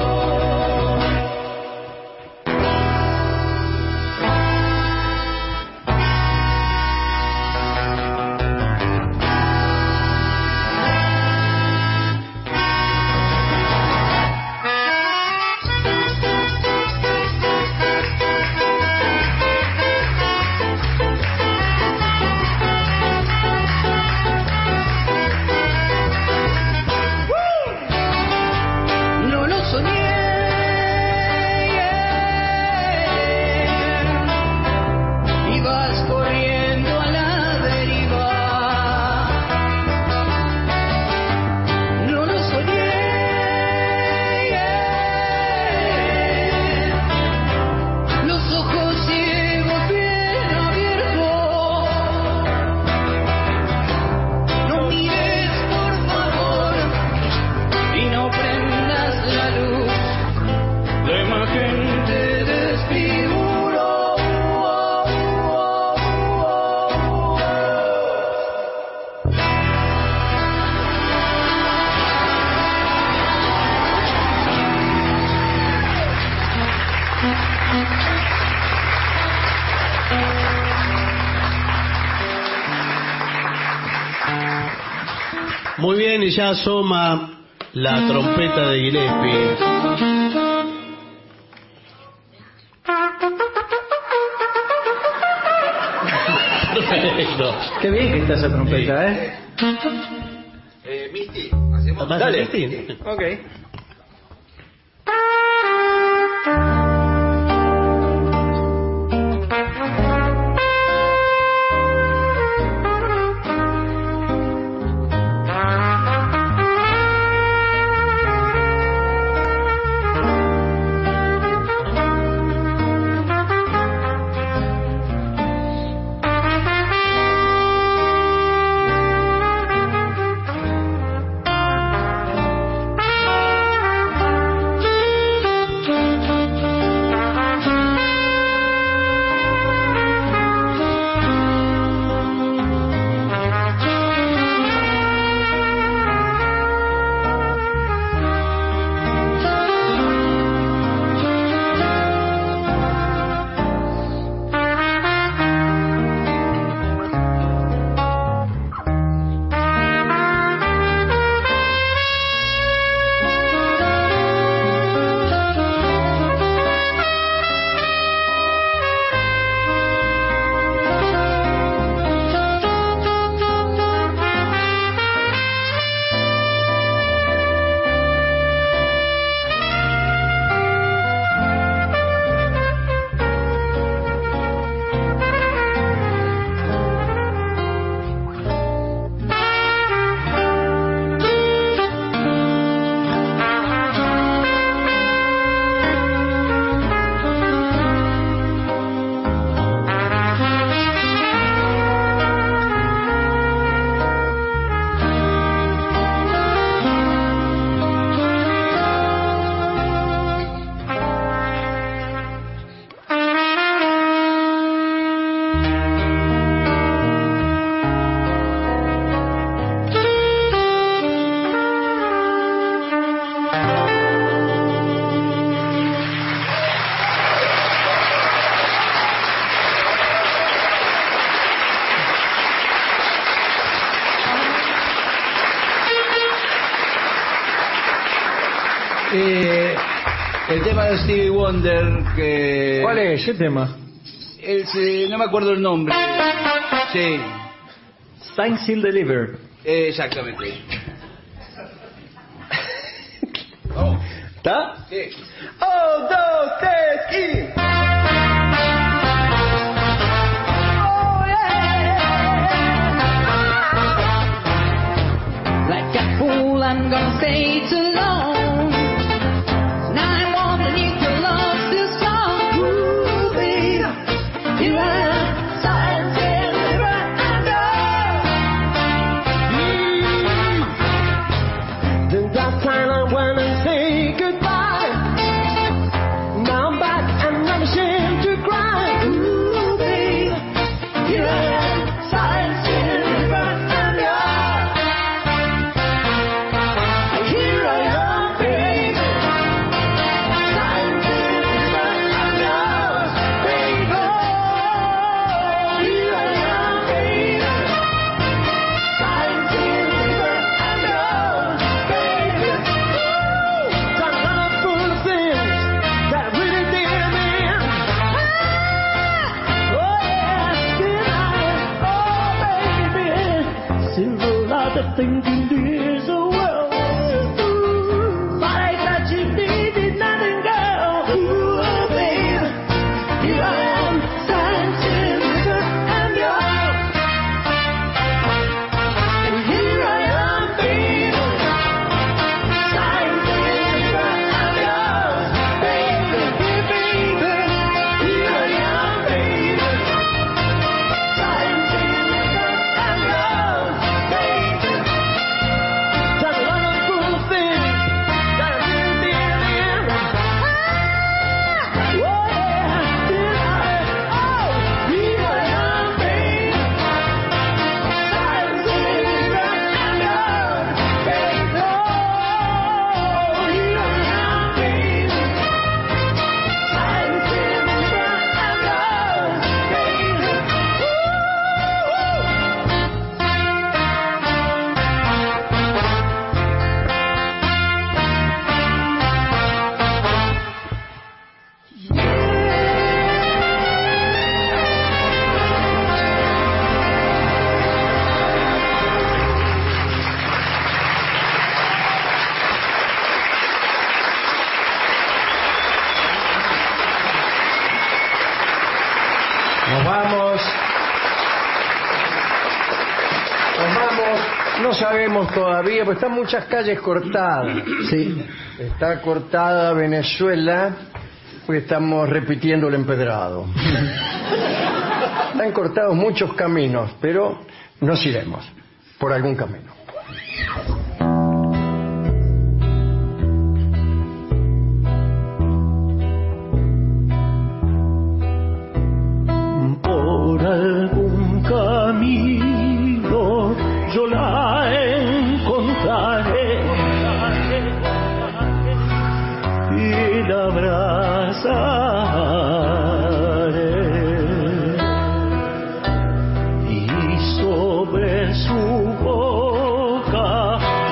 No lo soñé, yeah. Ibas corriendo a la deriva. No lo soñé, yeah. Los ojos ciegos bien abiertos. No mires por favor y no prendas la luz. La imagen te desfiguró. Muy bien, y ya asoma la trompeta de Gillespie. Perfecto. Qué bien que está esa trompeta, ¿eh? Eh, Misty, hacemos... Dale. Ok. Eh, el tema de Stevie Wonder que... ¿Cuál es ese tema? El, eh, no me acuerdo el nombre. Sí. Sign Seal Deliver. Eh, exactamente. ¿Está? Sí. Un, dos, tres y... Like a fool, I'm gonna stay too long. Now I want to need your love still strong. Ooh, baby, you are silent and right under. Then that time I went and say goodbye. Now I'm back and I'm ashamed to cry. Ooh, baby, you are silent and right under. Here I am, baby, silent and right under. Baby, here I am, baby, silent and right under. Baby, Done a lot of fool things that really did me in. Oh yeah, did I? Oh baby, Still a lot of thinking this a world. fight that you needed nothing, girl. ooh, baby, here I am, silent and right under. Here I am, baby, silent and right under. Baby, baby, here I am, baby, silent and right under. Baby, Done a lot of fool things that really did me in. Oh yeah, did I? Oh, here I am, baby, silent and right under. Baby, oh, here I am, baby, silent and Nos vamos. Nos vamos. No sabemos todavía, pues están muchas calles cortadas. Sí. Está cortada Venezuela, pues estamos repitiendo el empedrado. Están cortados muchos caminos, pero nos iremos por algún camino. Por algún camino yo la encontraré y la abrazaré y sobre su boca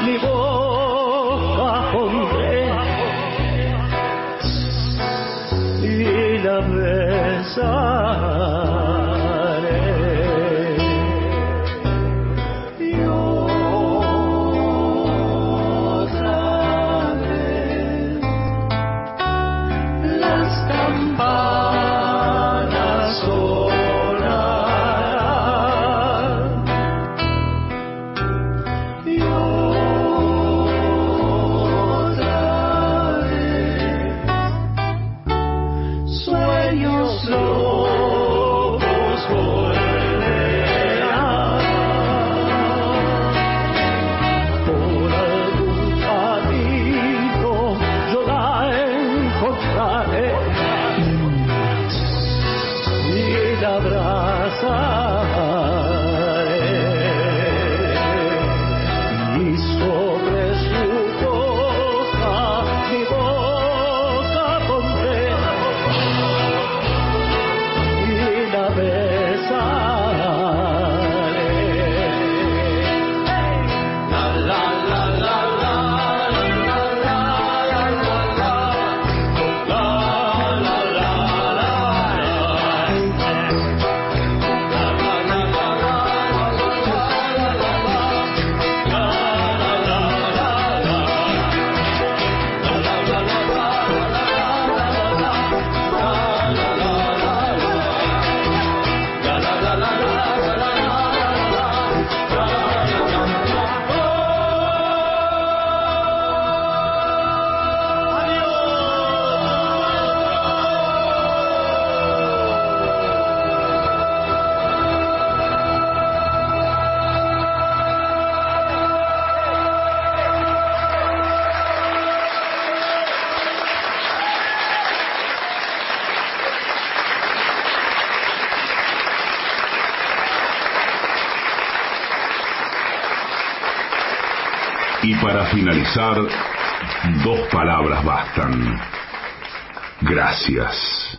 Y para finalizar, dos palabras bastan. Gracias.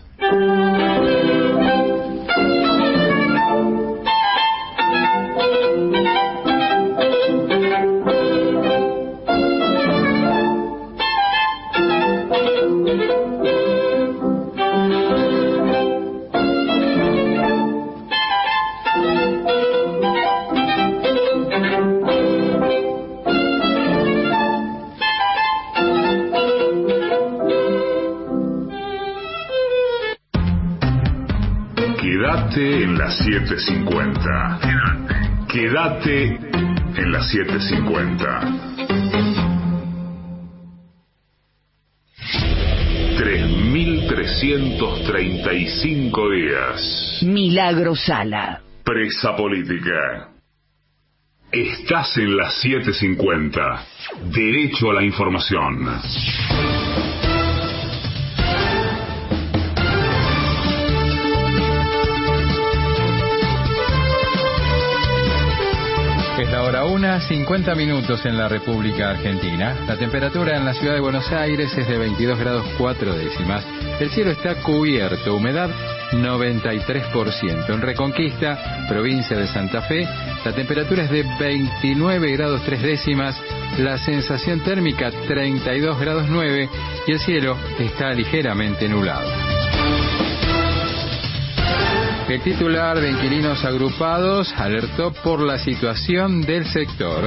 Quédate en las siete cincuenta. Quédate en las siete cincuenta. tres mil trescientos treinta y cinco días. Milagro Sala. Presa política. Estás en las siete cincuenta. Derecho a la información. Es la hora una, cincuenta minutos en la República Argentina. La temperatura en la ciudad de Buenos Aires es de veintidós grados cuatro décimas. El cielo está cubierto, humedad noventa y tres por ciento. En Reconquista, provincia de Santa Fe, la temperatura es de veintinueve grados tres décimas, la sensación térmica treinta y dos grados nueve y el cielo está ligeramente nublado. El titular de Inquilinos Agrupados alertó por la situación del sector.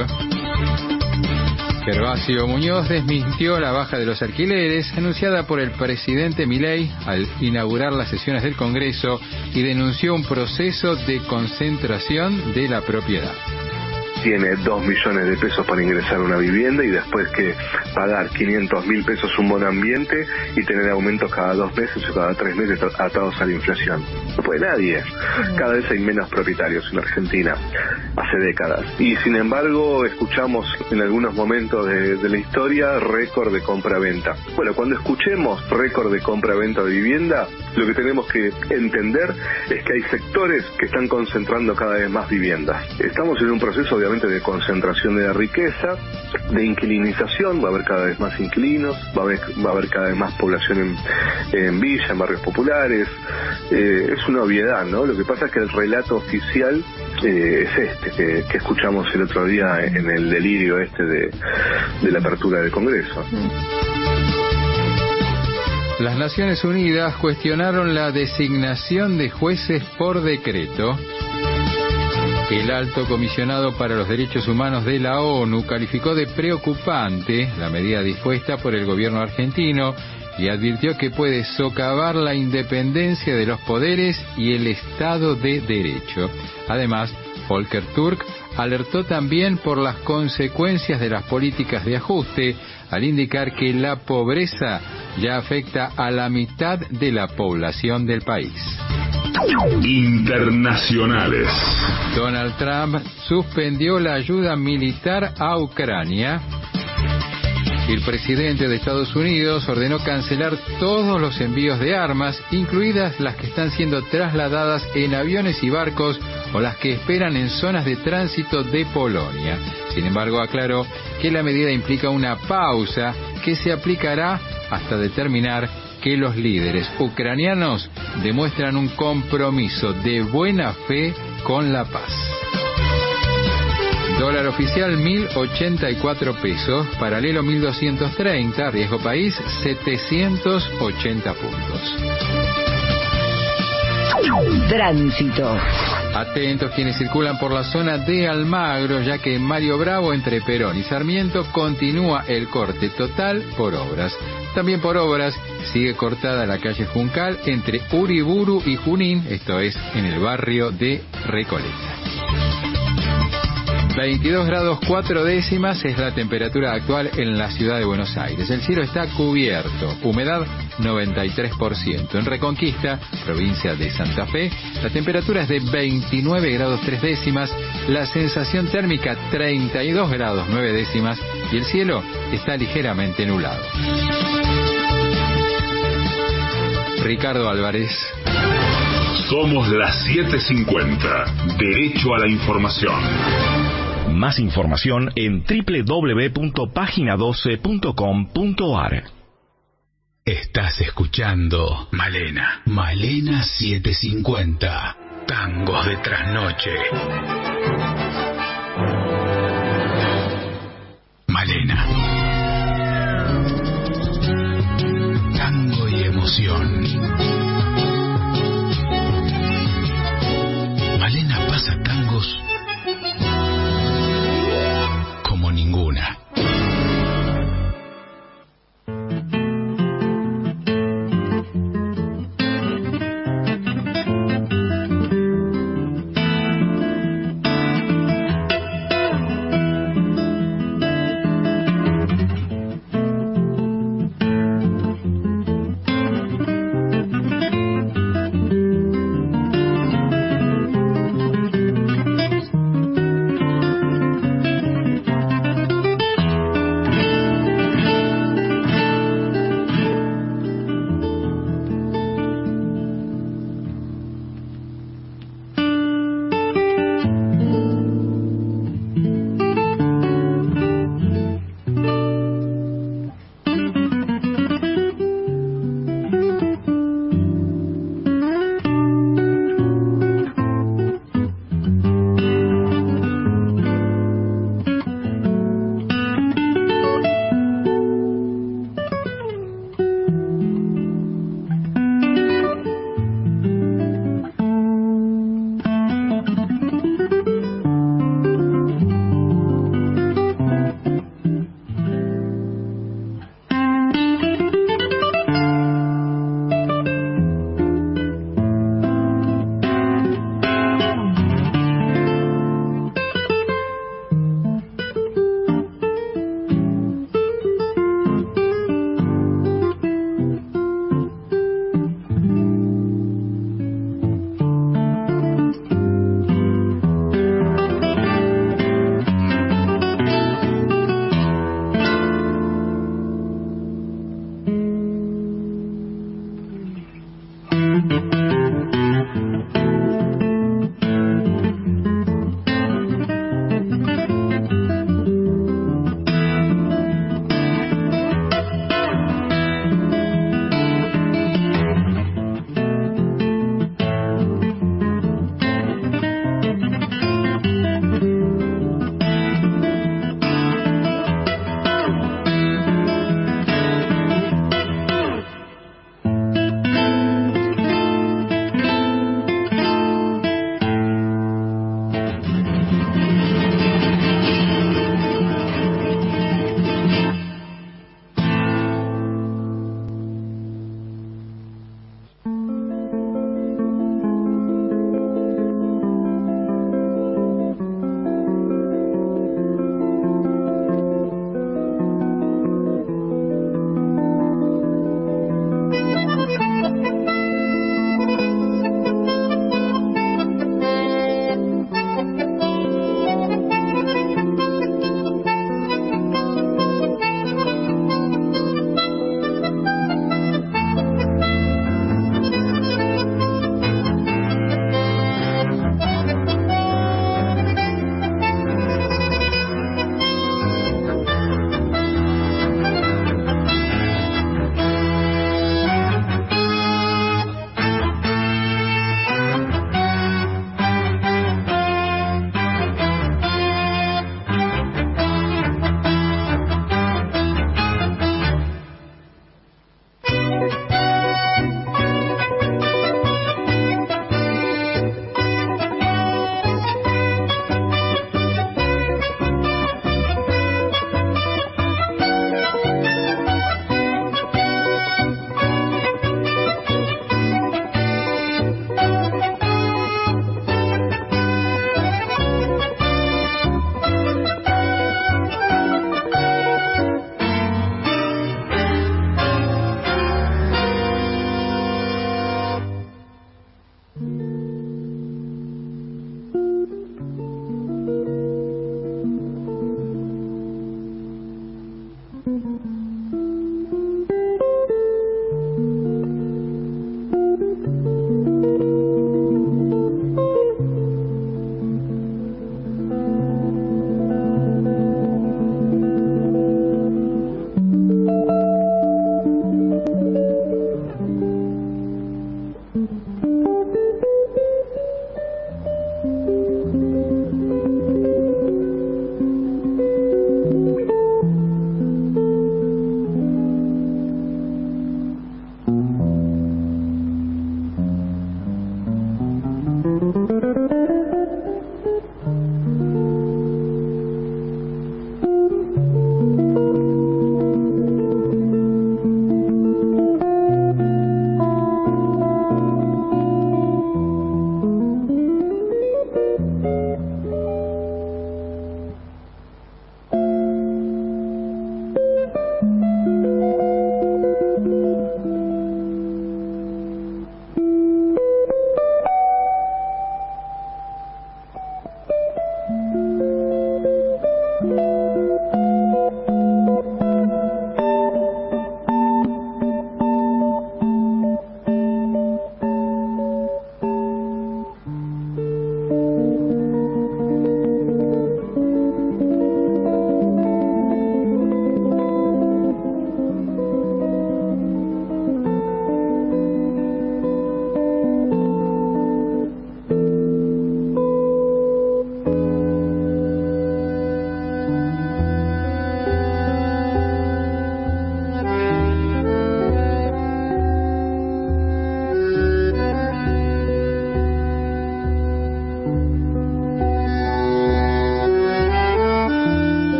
Gervasio Muñoz desmintió la baja de los alquileres anunciada por el presidente Milei al inaugurar las sesiones del Congreso y denunció un proceso de concentración de la propiedad. Tiene dos millones de pesos para ingresar a una vivienda y después que pagar quinientos mil pesos un buen ambiente y tener aumentos cada dos meses o cada tres meses atados a la inflación. No puede nadie. Cada vez hay menos propietarios en Argentina, hace décadas. Y sin embargo escuchamos en algunos momentos de, de la historia récord de compra-venta. Bueno, cuando escuchemos récord de compra-venta de vivienda, lo que tenemos que entender es que hay sectores que están concentrando cada vez más viviendas. Estamos en un proceso de de concentración de la riqueza, de inquilinización, va a haber cada vez más inquilinos, va a haber, va a haber cada vez más población en, en villas, en barrios populares. Eh, es una obviedad, ¿no? Lo que pasa es que el relato oficial eh, es este, que, que escuchamos el otro día en el delirio este de, de la apertura del Congreso. Las Naciones Unidas cuestionaron la designación de jueces por decreto. El alto comisionado para los derechos humanos de la ONU calificó de preocupante la medida dispuesta por el gobierno argentino y advirtió que puede socavar la independencia de los poderes y el Estado de Derecho. Además, Volker Turk alertó también por las consecuencias de las políticas de ajuste al indicar que la pobreza ya afecta a la mitad de la población del país. Internacionales. Donald Trump suspendió la ayuda militar a Ucrania. El presidente de Estados Unidos ordenó cancelar todos los envíos de armas, incluidas las que están siendo trasladadas en aviones y barcos o las que esperan en zonas de tránsito de Polonia. Sin embargo, aclaró que la medida implica una pausa que se aplicará hasta determinar que los líderes ucranianos demuestran un compromiso de buena fe con la paz. Dólar oficial mil ochenta y cuatro pesos, paralelo mil doscientos treinta, riesgo país setecientos ochenta puntos. Tránsito. Atentos quienes circulan por la zona de Almagro, ya que en Mario Bravo entre Perón y Sarmiento continúa el corte total por obras. también por obras. Sigue cortada la calle Juncal entre Uriburu y Junín, esto es en el barrio de Recoleta. veintidós grados cuatro décimas es la temperatura actual en la ciudad de Buenos Aires. El cielo está cubierto, humedad noventa y tres por ciento. En Reconquista, provincia de Santa Fe, la temperatura es de veintinueve grados tres décimas, la sensación térmica treinta y dos grados nueve décimas y el cielo está ligeramente nublado. Ricardo Álvarez. Somos las siete cincuenta. Derecho a la información. Más información en doble u doble u doble u punto página doce punto com punto a r. Estás escuchando Malena. Malena setecientos cincuenta. Tangos de trasnoche. Malena. Tango y emoción. Malena pasa tangos como ninguna.